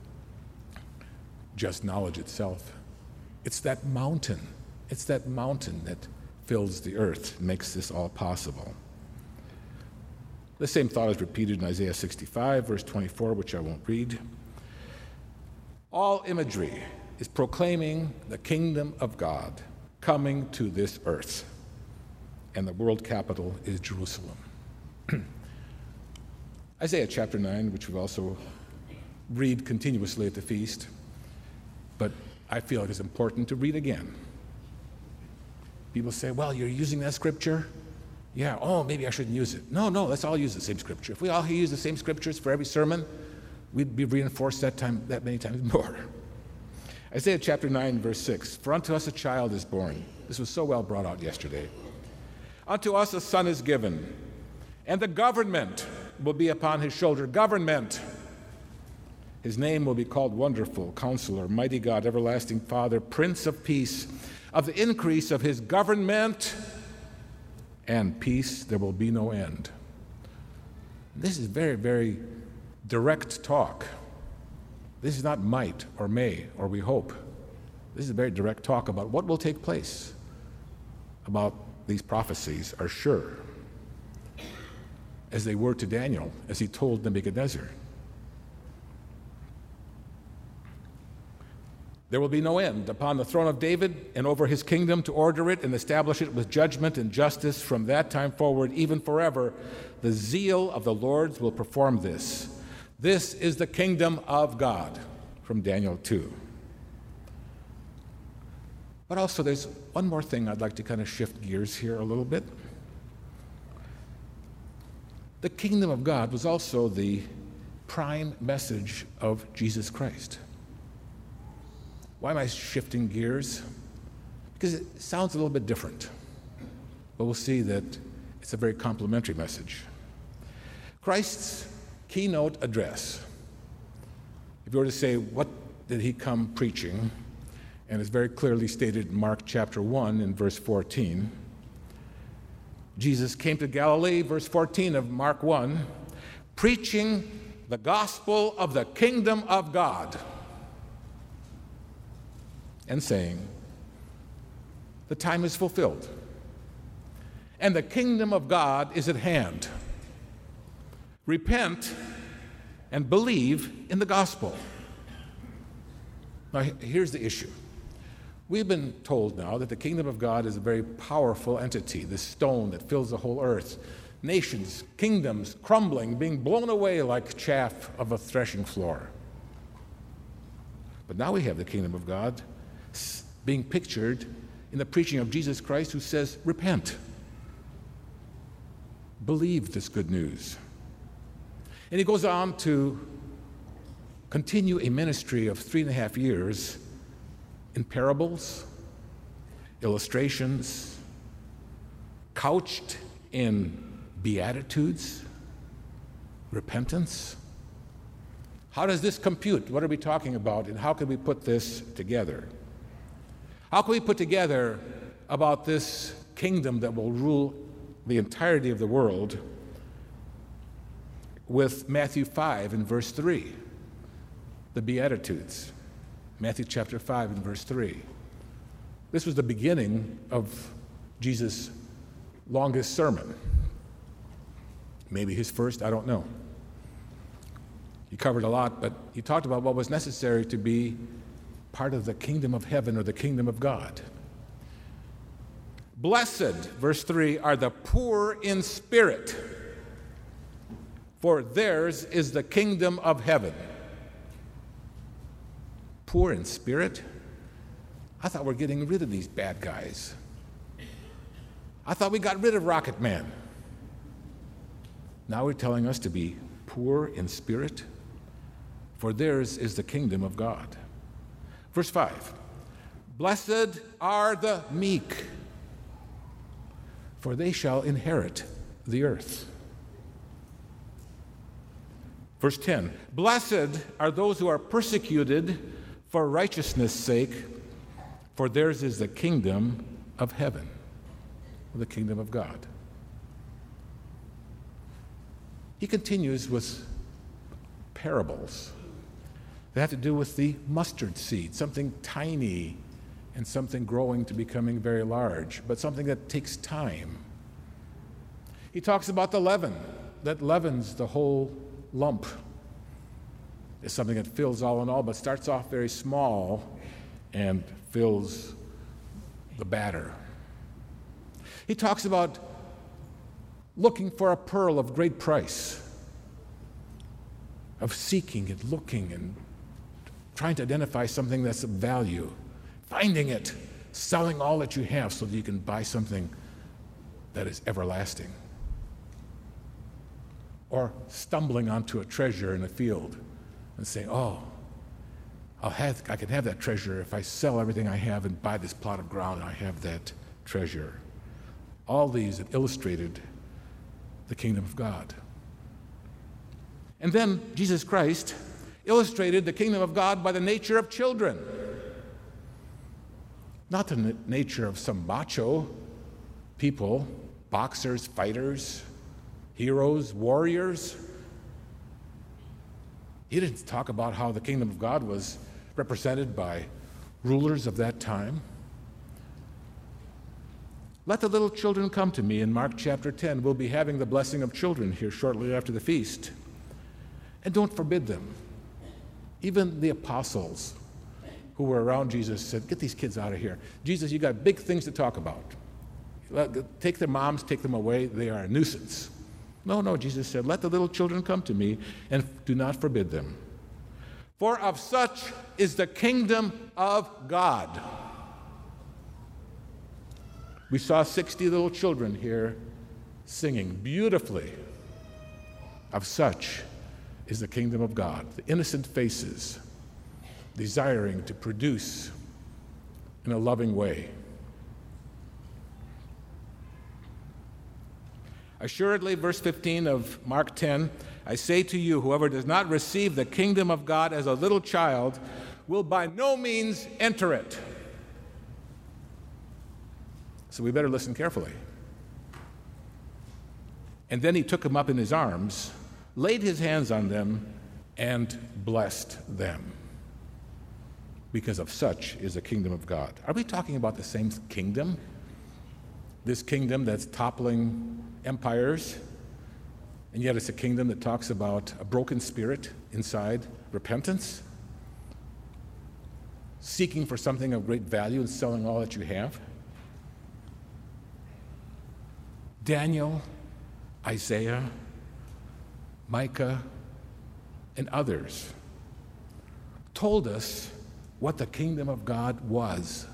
just knowledge itself. It's that mountain. It's that mountain that fills the earth, makes this all possible. The same thought is repeated in Isaiah 65, verse 24, which I won't read. All imagery is proclaiming the kingdom of God coming to this earth, and the world capital is Jerusalem. Isaiah chapter 9, which we also read continuously at the feast, but I feel it is important to read again. People say, well, you're using that scripture? Yeah, oh, maybe I shouldn't use it. No, let's all use the same scripture. If we all use the same scriptures for every sermon, we'd be reinforced that many times more. Isaiah chapter 9, verse 6, for unto us a child is born. This was so well brought out yesterday. Unto us a son is given, and the government will be upon his shoulder. Government. His name will be called Wonderful, Counselor, Mighty God, Everlasting Father, Prince of Peace. Of the increase of his government and peace, there will be no end. This is very, very direct talk. This is not might or may or we hope. This is a very direct talk about what will take place. About these prophecies are sure, as they were to Daniel, as he told Nebuchadnezzar. There will be no end upon the throne of David and over his kingdom, to order it and establish it with judgment and justice from that time forward, even forever. The zeal of the Lord will perform this. This is the kingdom of God, from Daniel 2. But also there's one more thing I'd like to kind of shift gears here a little bit. The kingdom of God was also the prime message of Jesus Christ. Why am I shifting gears? Because it sounds a little bit different. But we'll see that it's a very complimentary message. Christ's keynote address, if you were to say, what did he come preaching? And it's very clearly stated in Mark chapter 1 and verse 14. Jesus came to Galilee, verse 14 of Mark 1, preaching the gospel of the kingdom of God, and saying, the time is fulfilled, and the kingdom of God is at hand. Repent and believe in the gospel. Now, here's the issue. We've been told now that the kingdom of God is a very powerful entity, this stone that fills the whole earth. Nations, kingdoms crumbling, being blown away like chaff of a threshing floor. But now we have the kingdom of God being pictured in the preaching of Jesus Christ, who says, repent. Believe this good news. And he goes on to continue a ministry of 3.5 years in parables, illustrations, couched in beatitudes, repentance. How does this compute? What are we talking about, and how can we put this together? How can we put together about this kingdom that will rule the entirety of the world with Matthew 5 and verse 3, the Beatitudes? Matthew chapter 5 and verse 3. This was the beginning of Jesus' longest sermon. Maybe his first, I don't know. He covered a lot, but he talked about what was necessary to be part of the kingdom of heaven or the kingdom of God. Blessed, verse 3, are the poor in spirit, for theirs is the kingdom of heaven. Poor in spirit? I thought we're getting rid of these bad guys. I thought we got rid of Rocket Man. Now we're telling us to be poor in spirit, for theirs is the kingdom of God. Verse 5, blessed are the meek, for they shall inherit the earth. Verse 10, blessed are those who are persecuted for righteousness' sake, for theirs is the kingdom of heaven, the kingdom of God. He continues with parables that have to do with the mustard seed, something tiny and something growing to becoming very large, but something that takes time. He talks about the leaven that leavens the whole lump. It's something that fills all in all, but starts off very small and fills the batter. He talks about looking for a pearl of great price, of seeking and looking and trying to identify something that's of value, finding it, selling all that you have so that you can buy something that is everlasting. Or stumbling onto a treasure in a field and saying, oh, I can have that treasure if I sell everything I have and buy this plot of ground and I have that treasure. All these have illustrated the kingdom of God. And then Jesus Christ illustrated the kingdom of God by the nature of children. Not the nature of some macho people, boxers, fighters, heroes, warriors. He didn't talk about how the kingdom of God was represented by rulers of that time. Let the little children come to me in Mark chapter 10. We'll be having the blessing of children here shortly after the feast. And don't forbid them. Even the apostles who were around Jesus said, get these kids out of here. Jesus, you got big things to talk about. Take their moms, take them away. They are a nuisance. No, Jesus said, let the little children come to me and do not forbid them. For of such is the kingdom of God. We saw 60 little children here singing beautifully. Of such is the kingdom of God. The innocent faces desiring to produce in a loving way. Assuredly, verse 15 of Mark 10, I say to you, whoever does not receive the kingdom of God as a little child will by no means enter it. So we better listen carefully. And then he took them up in his arms, laid his hands on them, and blessed them. Because of such is the kingdom of God. Are we talking about the same kingdom? This kingdom that's toppling empires, and yet it's a kingdom that talks about a broken spirit inside, repentance, seeking for something of great value and selling all that you have. Daniel, Isaiah, Micah, and others told us what the kingdom of God was.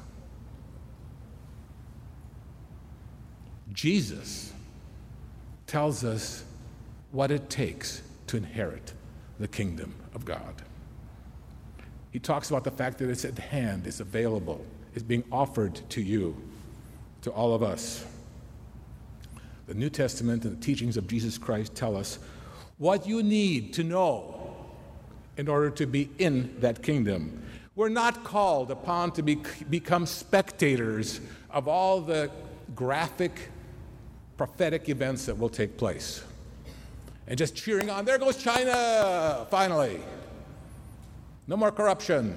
Jesus tells us what it takes to inherit the kingdom of God. He talks about the fact that it's at hand, it's available, it's being offered to you, to all of us. The New Testament and the teachings of Jesus Christ tell us what you need to know in order to be in that kingdom. We're not called upon to become spectators of all the graphic, prophetic events that will take place. And just cheering on, there goes China, finally. No more corruption.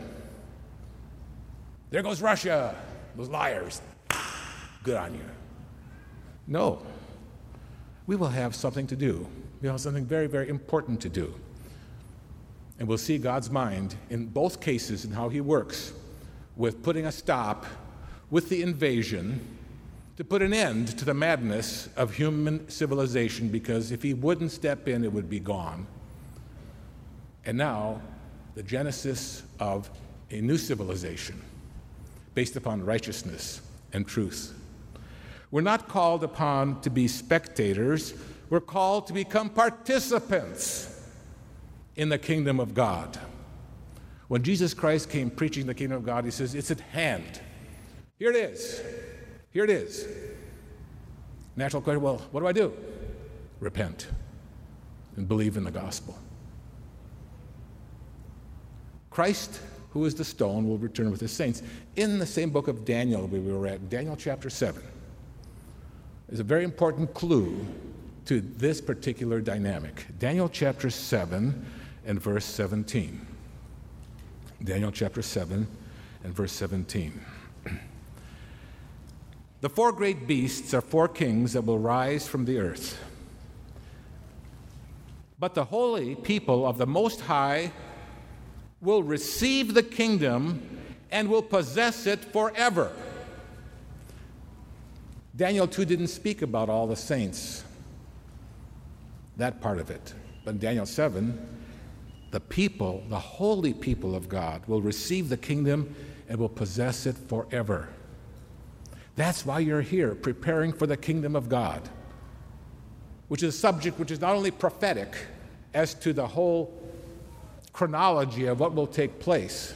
There goes Russia, those liars. Good on you. No. We will have something to do. We have something very, very important to do. And we'll see God's mind in both cases and how he works with putting a stop with the invasion to put an end to the madness of human civilization, because if he wouldn't step in, it would be gone. And now, the genesis of a new civilization based upon righteousness and truth. We're not called upon to be spectators. We're called to become participants in the kingdom of God. When Jesus Christ came preaching the kingdom of God, he says, it's at hand. Here it is. Here it is. Natural question, well, what do I do? Repent and believe in the gospel. Christ, who is the stone, will return with his saints. In the same book of Daniel we were at, Daniel chapter 7, is a very important clue to this particular dynamic. Daniel chapter 7 and verse 17. Daniel chapter 7 and verse 17. The four great beasts are four kings that will rise from the earth. But the holy people of the Most High will receive the kingdom and will possess it forever. Daniel 2 didn't speak about all the saints, that part of it. But in Daniel 7, the people, the holy people of God, will receive the kingdom and will possess it forever. That's why you're here, preparing for the kingdom of God, which is a subject which is not only prophetic as to the whole chronology of what will take place.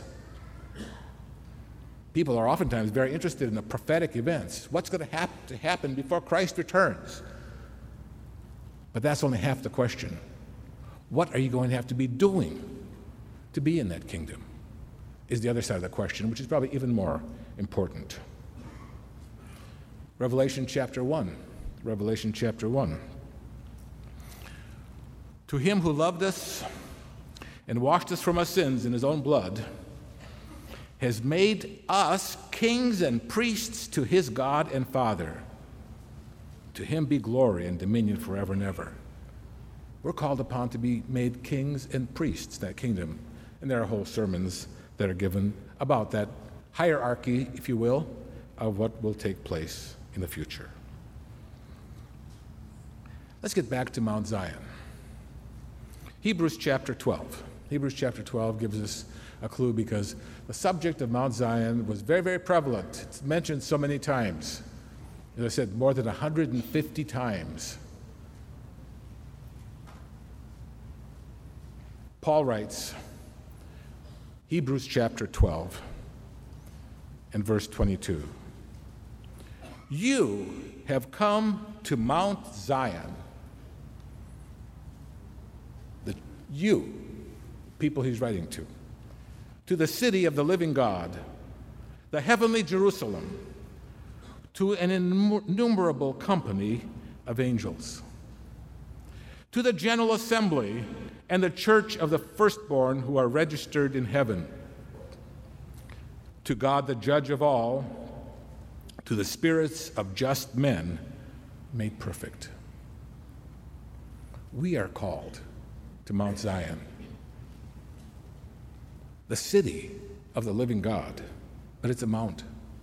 People are oftentimes very interested in the prophetic events. What's going to happen before Christ returns? But that's only half the question. What are you going to have to be doing to be in that kingdom? Is the other side of the question, which is probably even more important. Revelation chapter 1. Revelation chapter 1. To him who loved us and washed us from our sins in his own blood, has made us kings and priests to his God and Father. To him be glory and dominion forever and ever. We're called upon to be made kings and priests, that kingdom. And there are whole sermons that are given about that hierarchy, if you will, of what will take place in the future. Let's get back to Mount Zion. Hebrews chapter 12. Hebrews chapter 12 gives us a clue because the subject of Mount Zion was very, very prevalent. It's mentioned so many times. As I said, more than 150 times. Paul writes, Hebrews chapter 12 and verse 22. You have come to Mount Zion. You, people he's writing to the city of the living God, the heavenly Jerusalem, to an innumerable company of angels, to the general assembly and the church of the firstborn who are registered in heaven, to God the judge of all, to the spirits of just men made perfect. We are called to Mount Zion, the city of the living God, but it's a mount.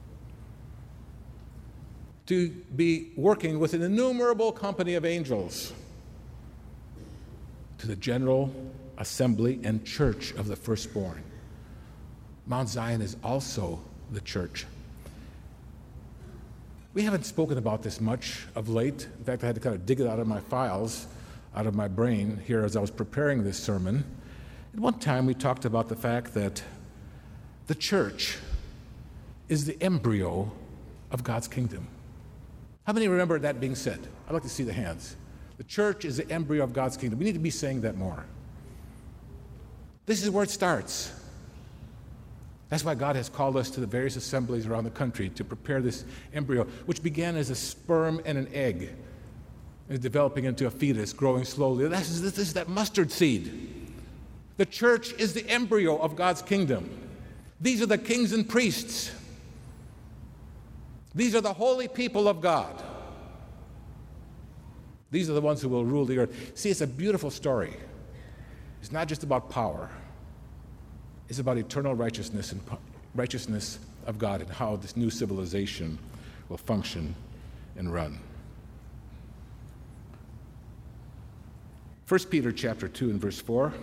To be working with an innumerable company of angels, to the general assembly and church of the firstborn. Mount Zion is also the church. We haven't spoken about this much of late. In fact, I had to kind of dig it out of my files, out of my brain here as I was preparing this sermon. At one time, we talked about the fact that the church is the embryo of God's kingdom. How many remember that being said? I'd like to see the hands. The church is the embryo of God's kingdom. We need to be saying that more. This is where it starts. That's why God has called us to the various assemblies around the country to prepare this embryo, which began as a sperm and an egg, and is developing into a fetus, growing slowly. This is that mustard seed. The church is the embryo of God's kingdom. These are the kings and priests. These are the holy people of God. These are the ones who will rule the earth. See, it's a beautiful story. It's not just about power. It's about eternal righteousness and righteousness of God and how this new civilization will function and run. 1 Peter chapter 2 and verse 4.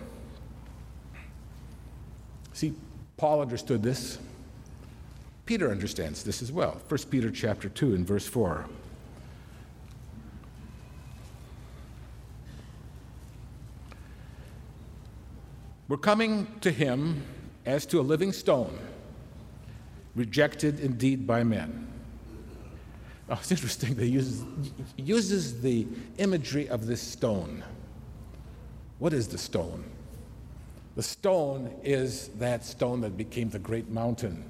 See, Paul understood this. Peter understands this as well. 1 Peter chapter 2 and verse 4. We're coming to him as to a living stone, rejected indeed by men. Oh, it's interesting that he uses the imagery of this stone. What is the stone? The stone is that stone that became the great mountain.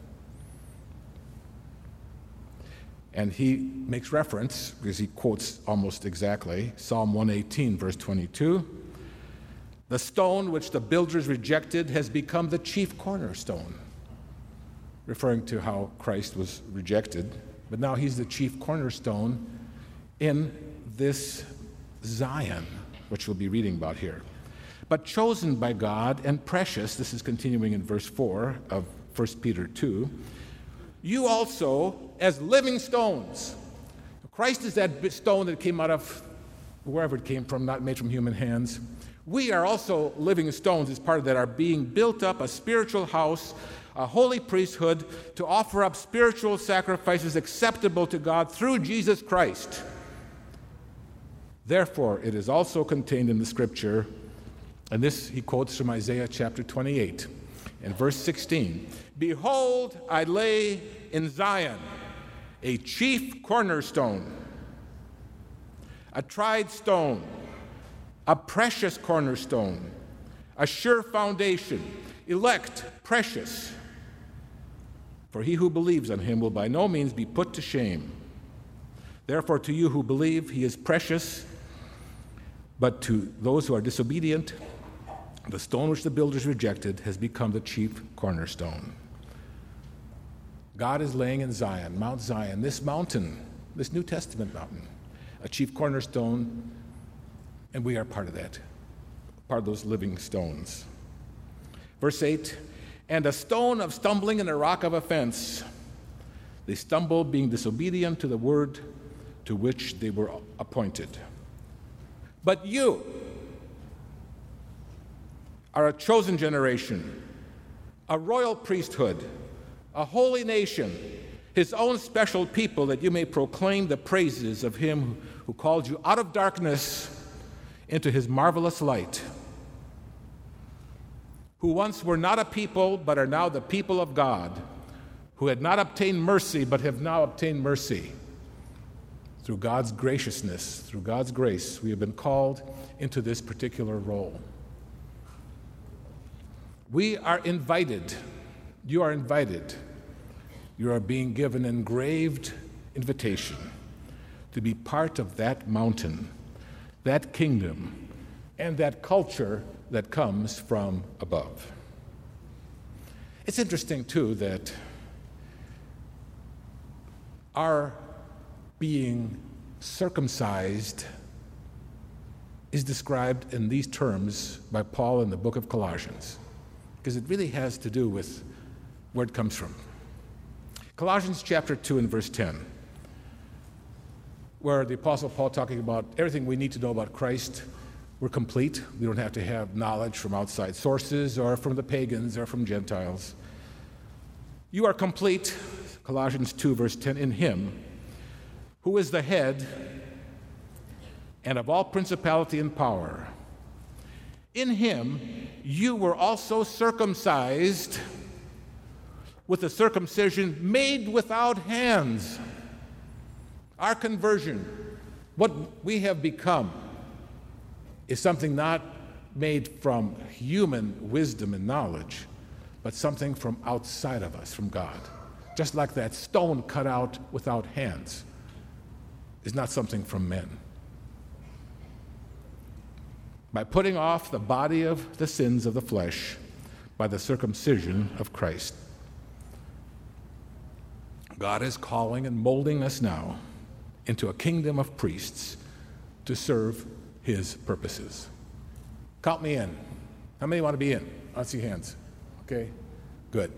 And he makes reference, because he quotes almost exactly, Psalm 118, verse 22. The stone which the builders rejected has become the chief cornerstone, referring to how Christ was rejected. But now he's the chief cornerstone in this Zion, which we'll be reading about here. But chosen by God and precious, this is continuing in verse 4 of 1 Peter 2, you also, as living stones. Christ is that stone that came out of wherever it came from, not made from human hands. We are also living stones as part of that, are being built up a spiritual house, a holy priesthood, to offer up spiritual sacrifices acceptable to God through Jesus Christ. Therefore, it is also contained in the scripture, and this he quotes from Isaiah chapter 28 and verse 16. Behold, I lay in Zion a chief cornerstone, a tried stone, a precious cornerstone, a sure foundation, elect, precious. For he who believes on him will by no means be put to shame. Therefore, to you who believe, he is precious, but to those who are disobedient, the stone which the builders rejected has become the chief cornerstone. God is laying in Zion, Mount Zion, this mountain, this New Testament mountain, a chief cornerstone, and we are part of that, part of those living stones. Verse 8, and a stone of stumbling and a rock of offense. They stumble, being disobedient to the word to which they were appointed. But you are a chosen generation, a royal priesthood, a holy nation, his own special people, that you may proclaim the praises of him who called you out of darkness into his marvelous light, who once were not a people but are now the people of God, who had not obtained mercy but have now obtained mercy. Through God's graciousness, through God's grace, we have been called into this particular role. We are invited. You are invited. You are being given an engraved invitation to be part of that mountain, that kingdom, and that culture that comes from above. It's interesting, too, that our being circumcised is described in these terms by Paul in the book of Colossians, because it really has to do with where it comes from. Colossians chapter 2 and verse 10, where the Apostle Paul talking about everything we need to know about Christ. We're complete. We don't have to have knowledge from outside sources or from the pagans or from Gentiles. You are complete, Colossians 2 verse 10, in him who is the head and of all principality and power. In him you were also circumcised with a circumcision made without hands. Our conversion, what we have become, is something not made from human wisdom and knowledge, but something from outside of us, from God. Just like that stone cut out without hands is not something from men. By putting off the body of the sins of the flesh by the circumcision of Christ. God is calling and molding us now into a kingdom of priests to serve his purposes. Count me in. How many want to be in? I'll see hands. Okay, good.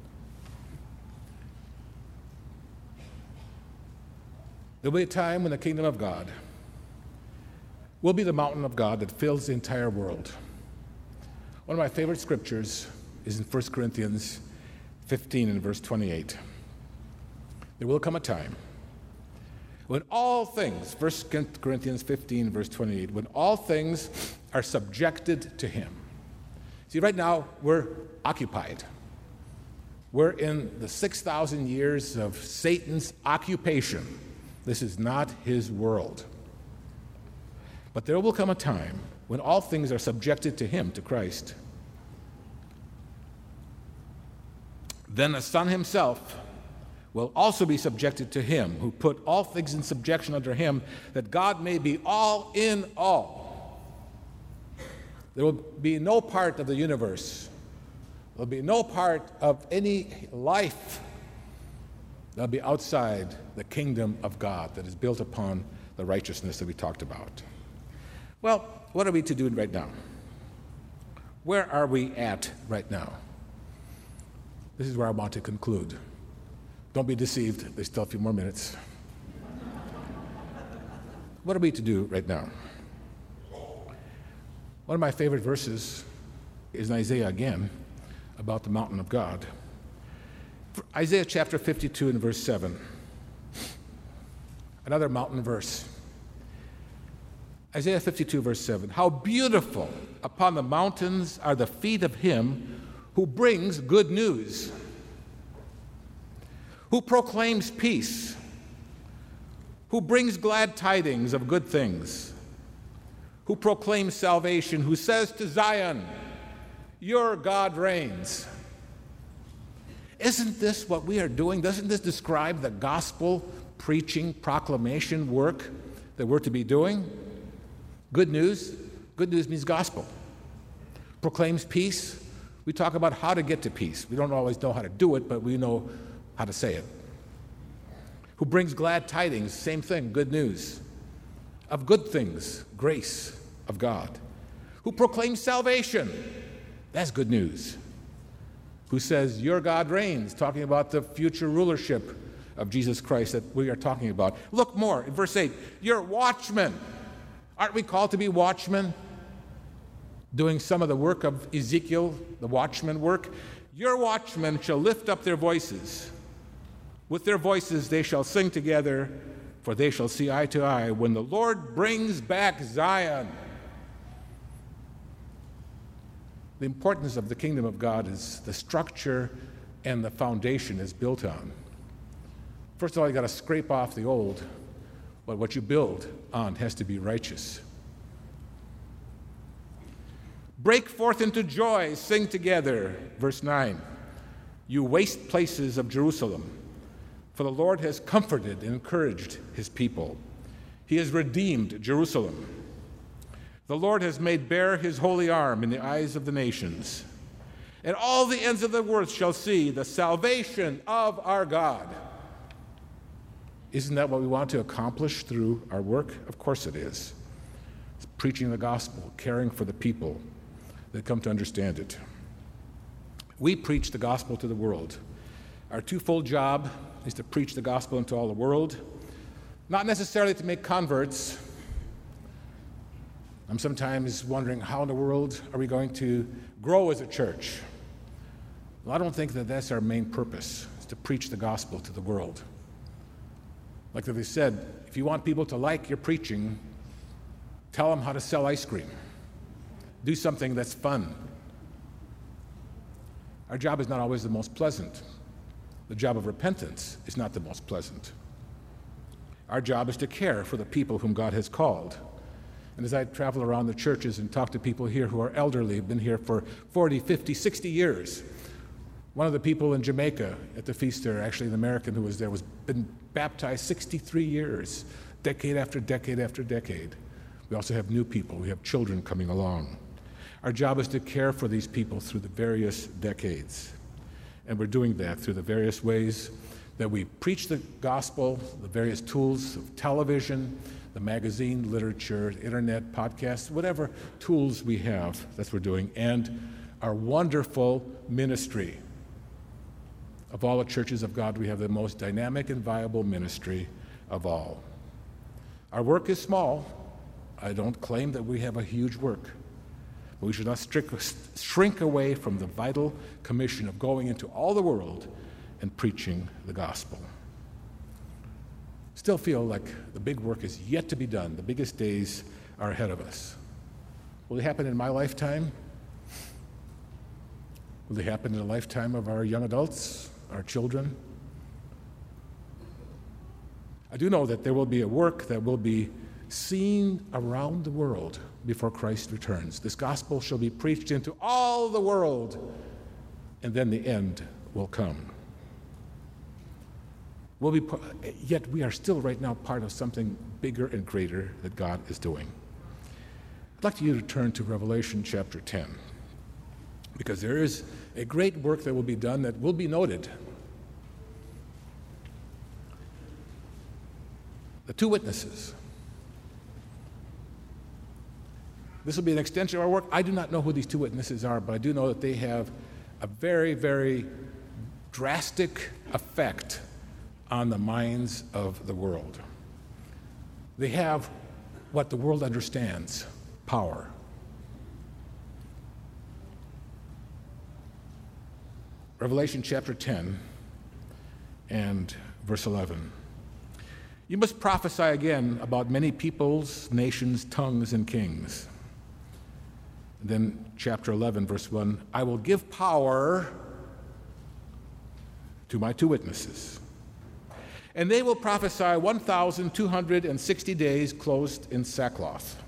There'll be a time when the kingdom of God will be the mountain of God that fills the entire world. One of my favorite scriptures is in 1 Corinthians 15 and verse 28. There will come a time when all things, 1 Corinthians 15 verse 28, when all things are subjected to him. See, right now we're occupied. We're in the 6,000 years of Satan's occupation. This is not his world. But there will come a time when all things are subjected to him, to Christ. Then the Son himself will also be subjected to him, who put all things in subjection under him, that God may be all in all. There will be no part of the universe, there will be no part of any life that will be outside the kingdom of God that is built upon the righteousness that we talked about. Well, what are we to do right now? Where are we at right now? This is where I want to conclude. Don't be deceived, there's still a few more minutes. What are we to do right now? One of my favorite verses is in Isaiah again, about the mountain of God. Isaiah chapter 52 and verse 7. Another mountain verse. Isaiah 52 verse 7. How beautiful upon the mountains are the feet of him who brings good news, who proclaims peace, who brings glad tidings of good things, who proclaims salvation, who says to Zion, your God reigns. Isn't this what we are doing? Doesn't this describe the gospel preaching, proclamation work that we're to be doing? Good news. Good news means gospel. Proclaims peace. We talk about how to get to peace. We don't always know how to do it, but we know how to say it. Who brings glad tidings, same thing, good news. Of good things, grace of God. Who proclaims salvation, that's good news. Who says, your God reigns, talking about the future rulership of Jesus Christ that we are talking about. Look more, in verse 8, you're watchmen. Aren't we called to be watchmen? Doing some of the work of Ezekiel, the watchman work. Your watchmen shall lift up their voices. With their voices they shall sing together, for they shall see eye to eye when the Lord brings back Zion. The importance of the kingdom of God is the structure and the foundation is built on. First of all, you got to scrape off the old, but what you build on has to be righteous. Break forth into joy, sing together. Verse 9, you waste places of Jerusalem, for the Lord has comforted and encouraged his people. He has redeemed Jerusalem. The Lord has made bare his holy arm in the eyes of the nations. And all the ends of the earth shall see the salvation of our God. Isn't that what we want to accomplish through our work? Of course it is. It's preaching the gospel, caring for the people that come to understand it. We preach the gospel to the world. Our twofold job is to preach the gospel into all the world, not necessarily to make converts. I'm sometimes wondering, how in the world are we going to grow as a church? Well, I don't think that that's our main purpose, is to preach the gospel to the world. Like they said, if you want people to like your preaching, tell them how to sell ice cream. Do something that's fun. Our job is not always the most pleasant. The job of repentance is not the most pleasant. Our job is to care for the people whom God has called. And as I travel around the churches and talk to people here who are elderly, have been here for 40, 50, 60 years. One of the people in Jamaica at the feast there, actually an American who was there, was been baptized 63 years, decade after decade after decade. We also have new people. We have children coming along. Our job is to care for these people through the various decades. And we're doing that through the various ways that we preach the gospel, the various tools of television, the magazine, literature, internet, podcasts, whatever tools we have, that's what we're doing, and our wonderful ministry. Of all the churches of God, we have the most dynamic and viable ministry of all. Our work is small. I don't claim that we have a huge work. But we should not shrink away from the vital commission of going into all the world and preaching the gospel. Still feel like the big work is yet to be done. The biggest days are ahead of us. Will it happen in my lifetime? Will it happen in the lifetime of our young adults, our children? I do know that there will be a work that will be seen around the world before Christ returns. This gospel shall be preached into all the world, and then the end will come. Yet we are still right now part of something bigger and greater that God is doing. I'd like you to turn to Revelation chapter 10, because there is a great work that will be done that will be noted. The two witnesses. This will be an extension of our work. I do not know who these two witnesses are, but I do know that they have a very, very drastic effect on the minds of the world. They have what the world understands, power. Revelation chapter 10 and verse 11. You must prophesy again about many peoples, nations, tongues, and kings. Then chapter 11, verse 1, I will give power to my two witnesses, and they will prophesy 1,260 days clothed in sackcloth.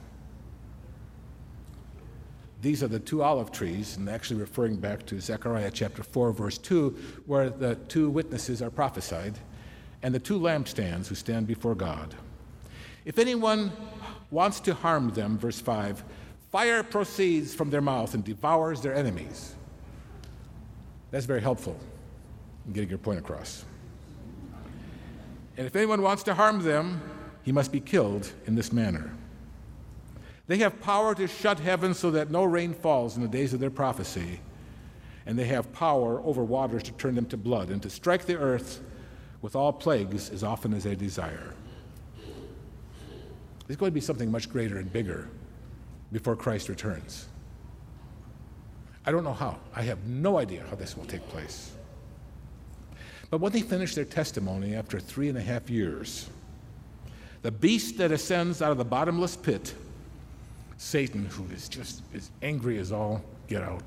These are the two olive trees, and actually referring back to Zechariah chapter 4, verse 2, where the two witnesses are prophesied, and the two lampstands who stand before God. If anyone wants to harm them, verse 5, fire proceeds from their mouth and devours their enemies. That's very helpful in getting your point across. And if anyone wants to harm them, he must be killed in this manner. They have power to shut heaven so that no rain falls in the days of their prophecy, and they have power over waters to turn them to blood and to strike the earth with all plagues as often as they desire. There's going to be something much greater and bigger before Christ returns. I don't know how. I have no idea how this will take place. But when they finish their testimony after 3.5 years, the beast that ascends out of the bottomless pit, Satan, who is just as angry as all get out,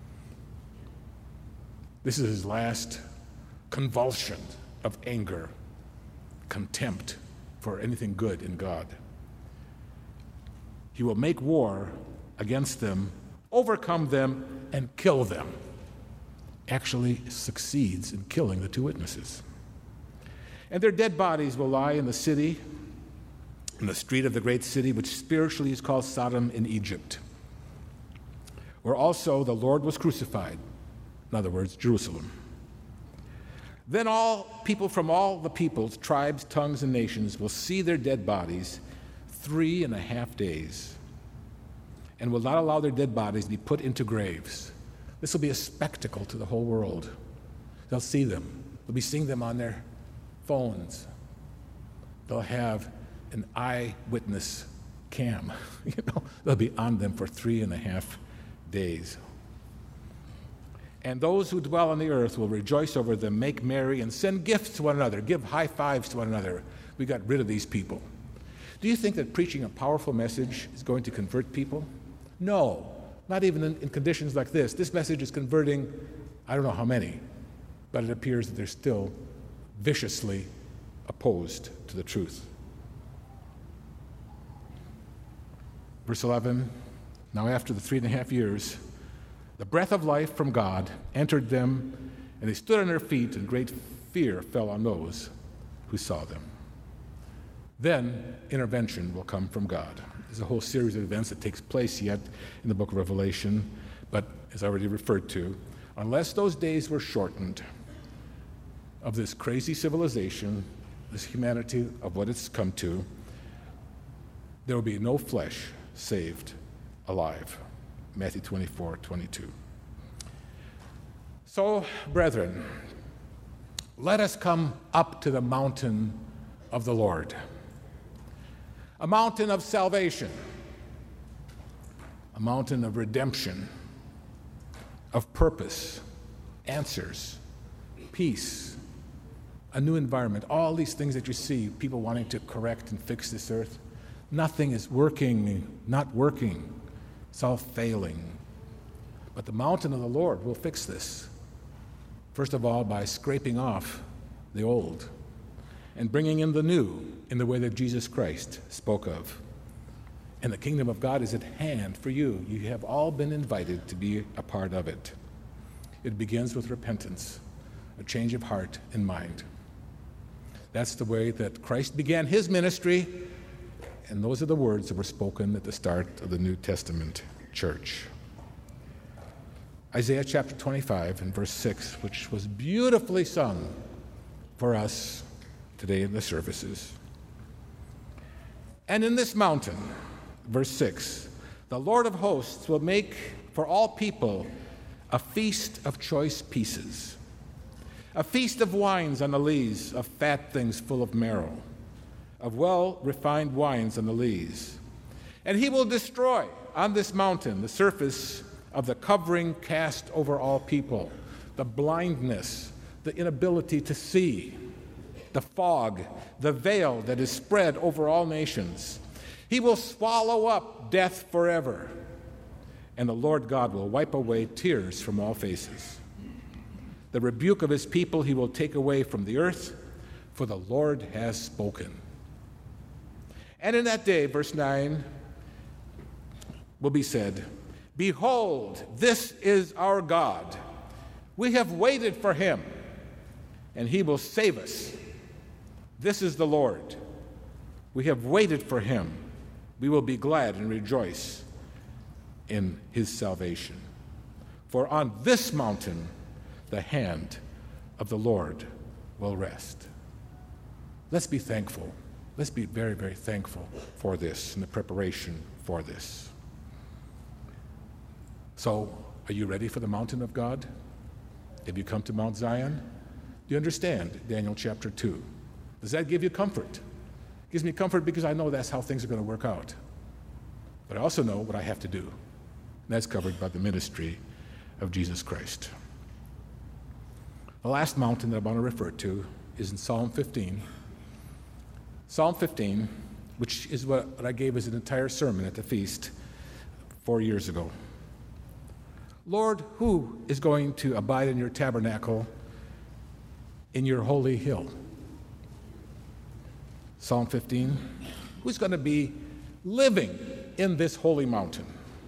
this is his last convulsion of anger, contempt for anything good in God. He will make war against them, overcome them, and kill them. Actually succeeds in killing the two witnesses. And their dead bodies will lie in the city, in the street of the great city, which spiritually is called Sodom in Egypt, where also the Lord was crucified. In other words, Jerusalem. Then all people from all the peoples, tribes, tongues, and nations will see their dead bodies 3.5 days, and will not allow their dead bodies to be put into graves. This will be a spectacle to the whole world. They'll see them. They'll be seeing them on their phones. They'll have an eyewitness cam. They'll be on them for 3.5 days. And those who dwell on the earth will rejoice over them, make merry, and send gifts to one another, give high fives to one another. We got rid of these people. Do you think that preaching a powerful message is going to convert people? No, not even in conditions like this. This message is converting, I don't know how many, but it appears that they're still viciously opposed to the truth. Verse 11, now after the 3.5 years, the breath of life from God entered them, and they stood on their feet, and great fear fell on those who saw them. Then intervention will come from God. There's a whole series of events that takes place yet in the book of Revelation, but as I already referred to, unless those days were shortened of this crazy civilization, this humanity of what it's come to, there will be no flesh saved alive. Matthew 24:22. So, brethren, let us come up to the mountain of the Lord, a mountain of salvation, a mountain of redemption, of purpose, answers, peace, a new environment, all these things that you see, people wanting to correct and fix this earth. Nothing is working, not working. It's all failing. But the mountain of the Lord will fix this. First of all, by scraping off the old and bringing in the new in the way that Jesus Christ spoke of. And the kingdom of God is at hand for you. You have all been invited to be a part of it. It begins with repentance, a change of heart and mind. That's the way that Christ began his ministry, and those are the words that were spoken at the start of the New Testament church. Isaiah chapter 25 and verse 6, which was beautifully sung for us today in the services. And in this mountain, verse 6, the Lord of hosts will make for all people a feast of choice pieces, a feast of wines on the lees, of fat things full of marrow, of well-refined wines on the lees. And he will destroy on this mountain the surface of the covering cast over all people, the blindness, the inability to see, the fog, the veil that is spread over all nations. He will swallow up death forever, and the Lord God will wipe away tears from all faces. The rebuke of his people he will take away from the earth, for the Lord has spoken. And in that day, verse 9, will be said, behold, this is our God. We have waited for him, and he will save us. This is the Lord. We have waited for him. We will be glad and rejoice in his salvation. For on this mountain the hand of the Lord will rest. Let's be thankful. Let's be very, very thankful for this and the preparation for this. So, are you ready for the mountain of God? Have you come to Mount Zion? Do you understand Daniel chapter 2? Does that give you comfort? It gives me comfort because I know that's how things are going to work out. But I also know what I have to do. And that's covered by the ministry of Jesus Christ. The last mountain that I want to refer to is in Psalm 15. Psalm 15, which is what I gave as an entire sermon at the feast 4 years ago. Lord, who is going to abide in your tabernacle in your holy hill? Psalm 15, who's going to be living in this holy mountain?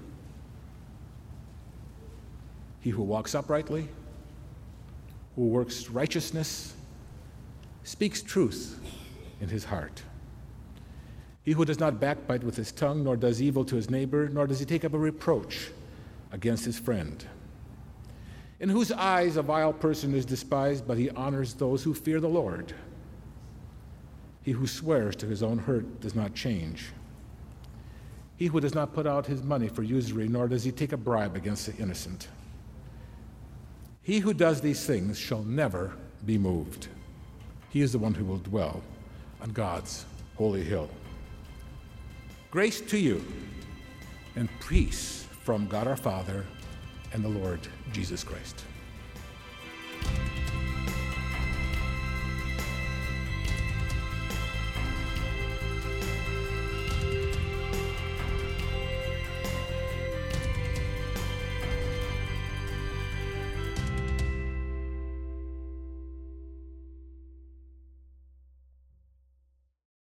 He who walks uprightly, who works righteousness, speaks truth in his heart. He who does not backbite with his tongue, nor does evil to his neighbor, nor does he take up a reproach against his friend. In whose eyes a vile person is despised, but he honors those who fear the Lord. He who swears to his own hurt does not change. He who does not put out his money for usury, nor does he take a bribe against the innocent. He who does these things shall never be moved. He is the one who will dwell on God's holy hill. Grace to you and peace from God our Father and the Lord Jesus Christ.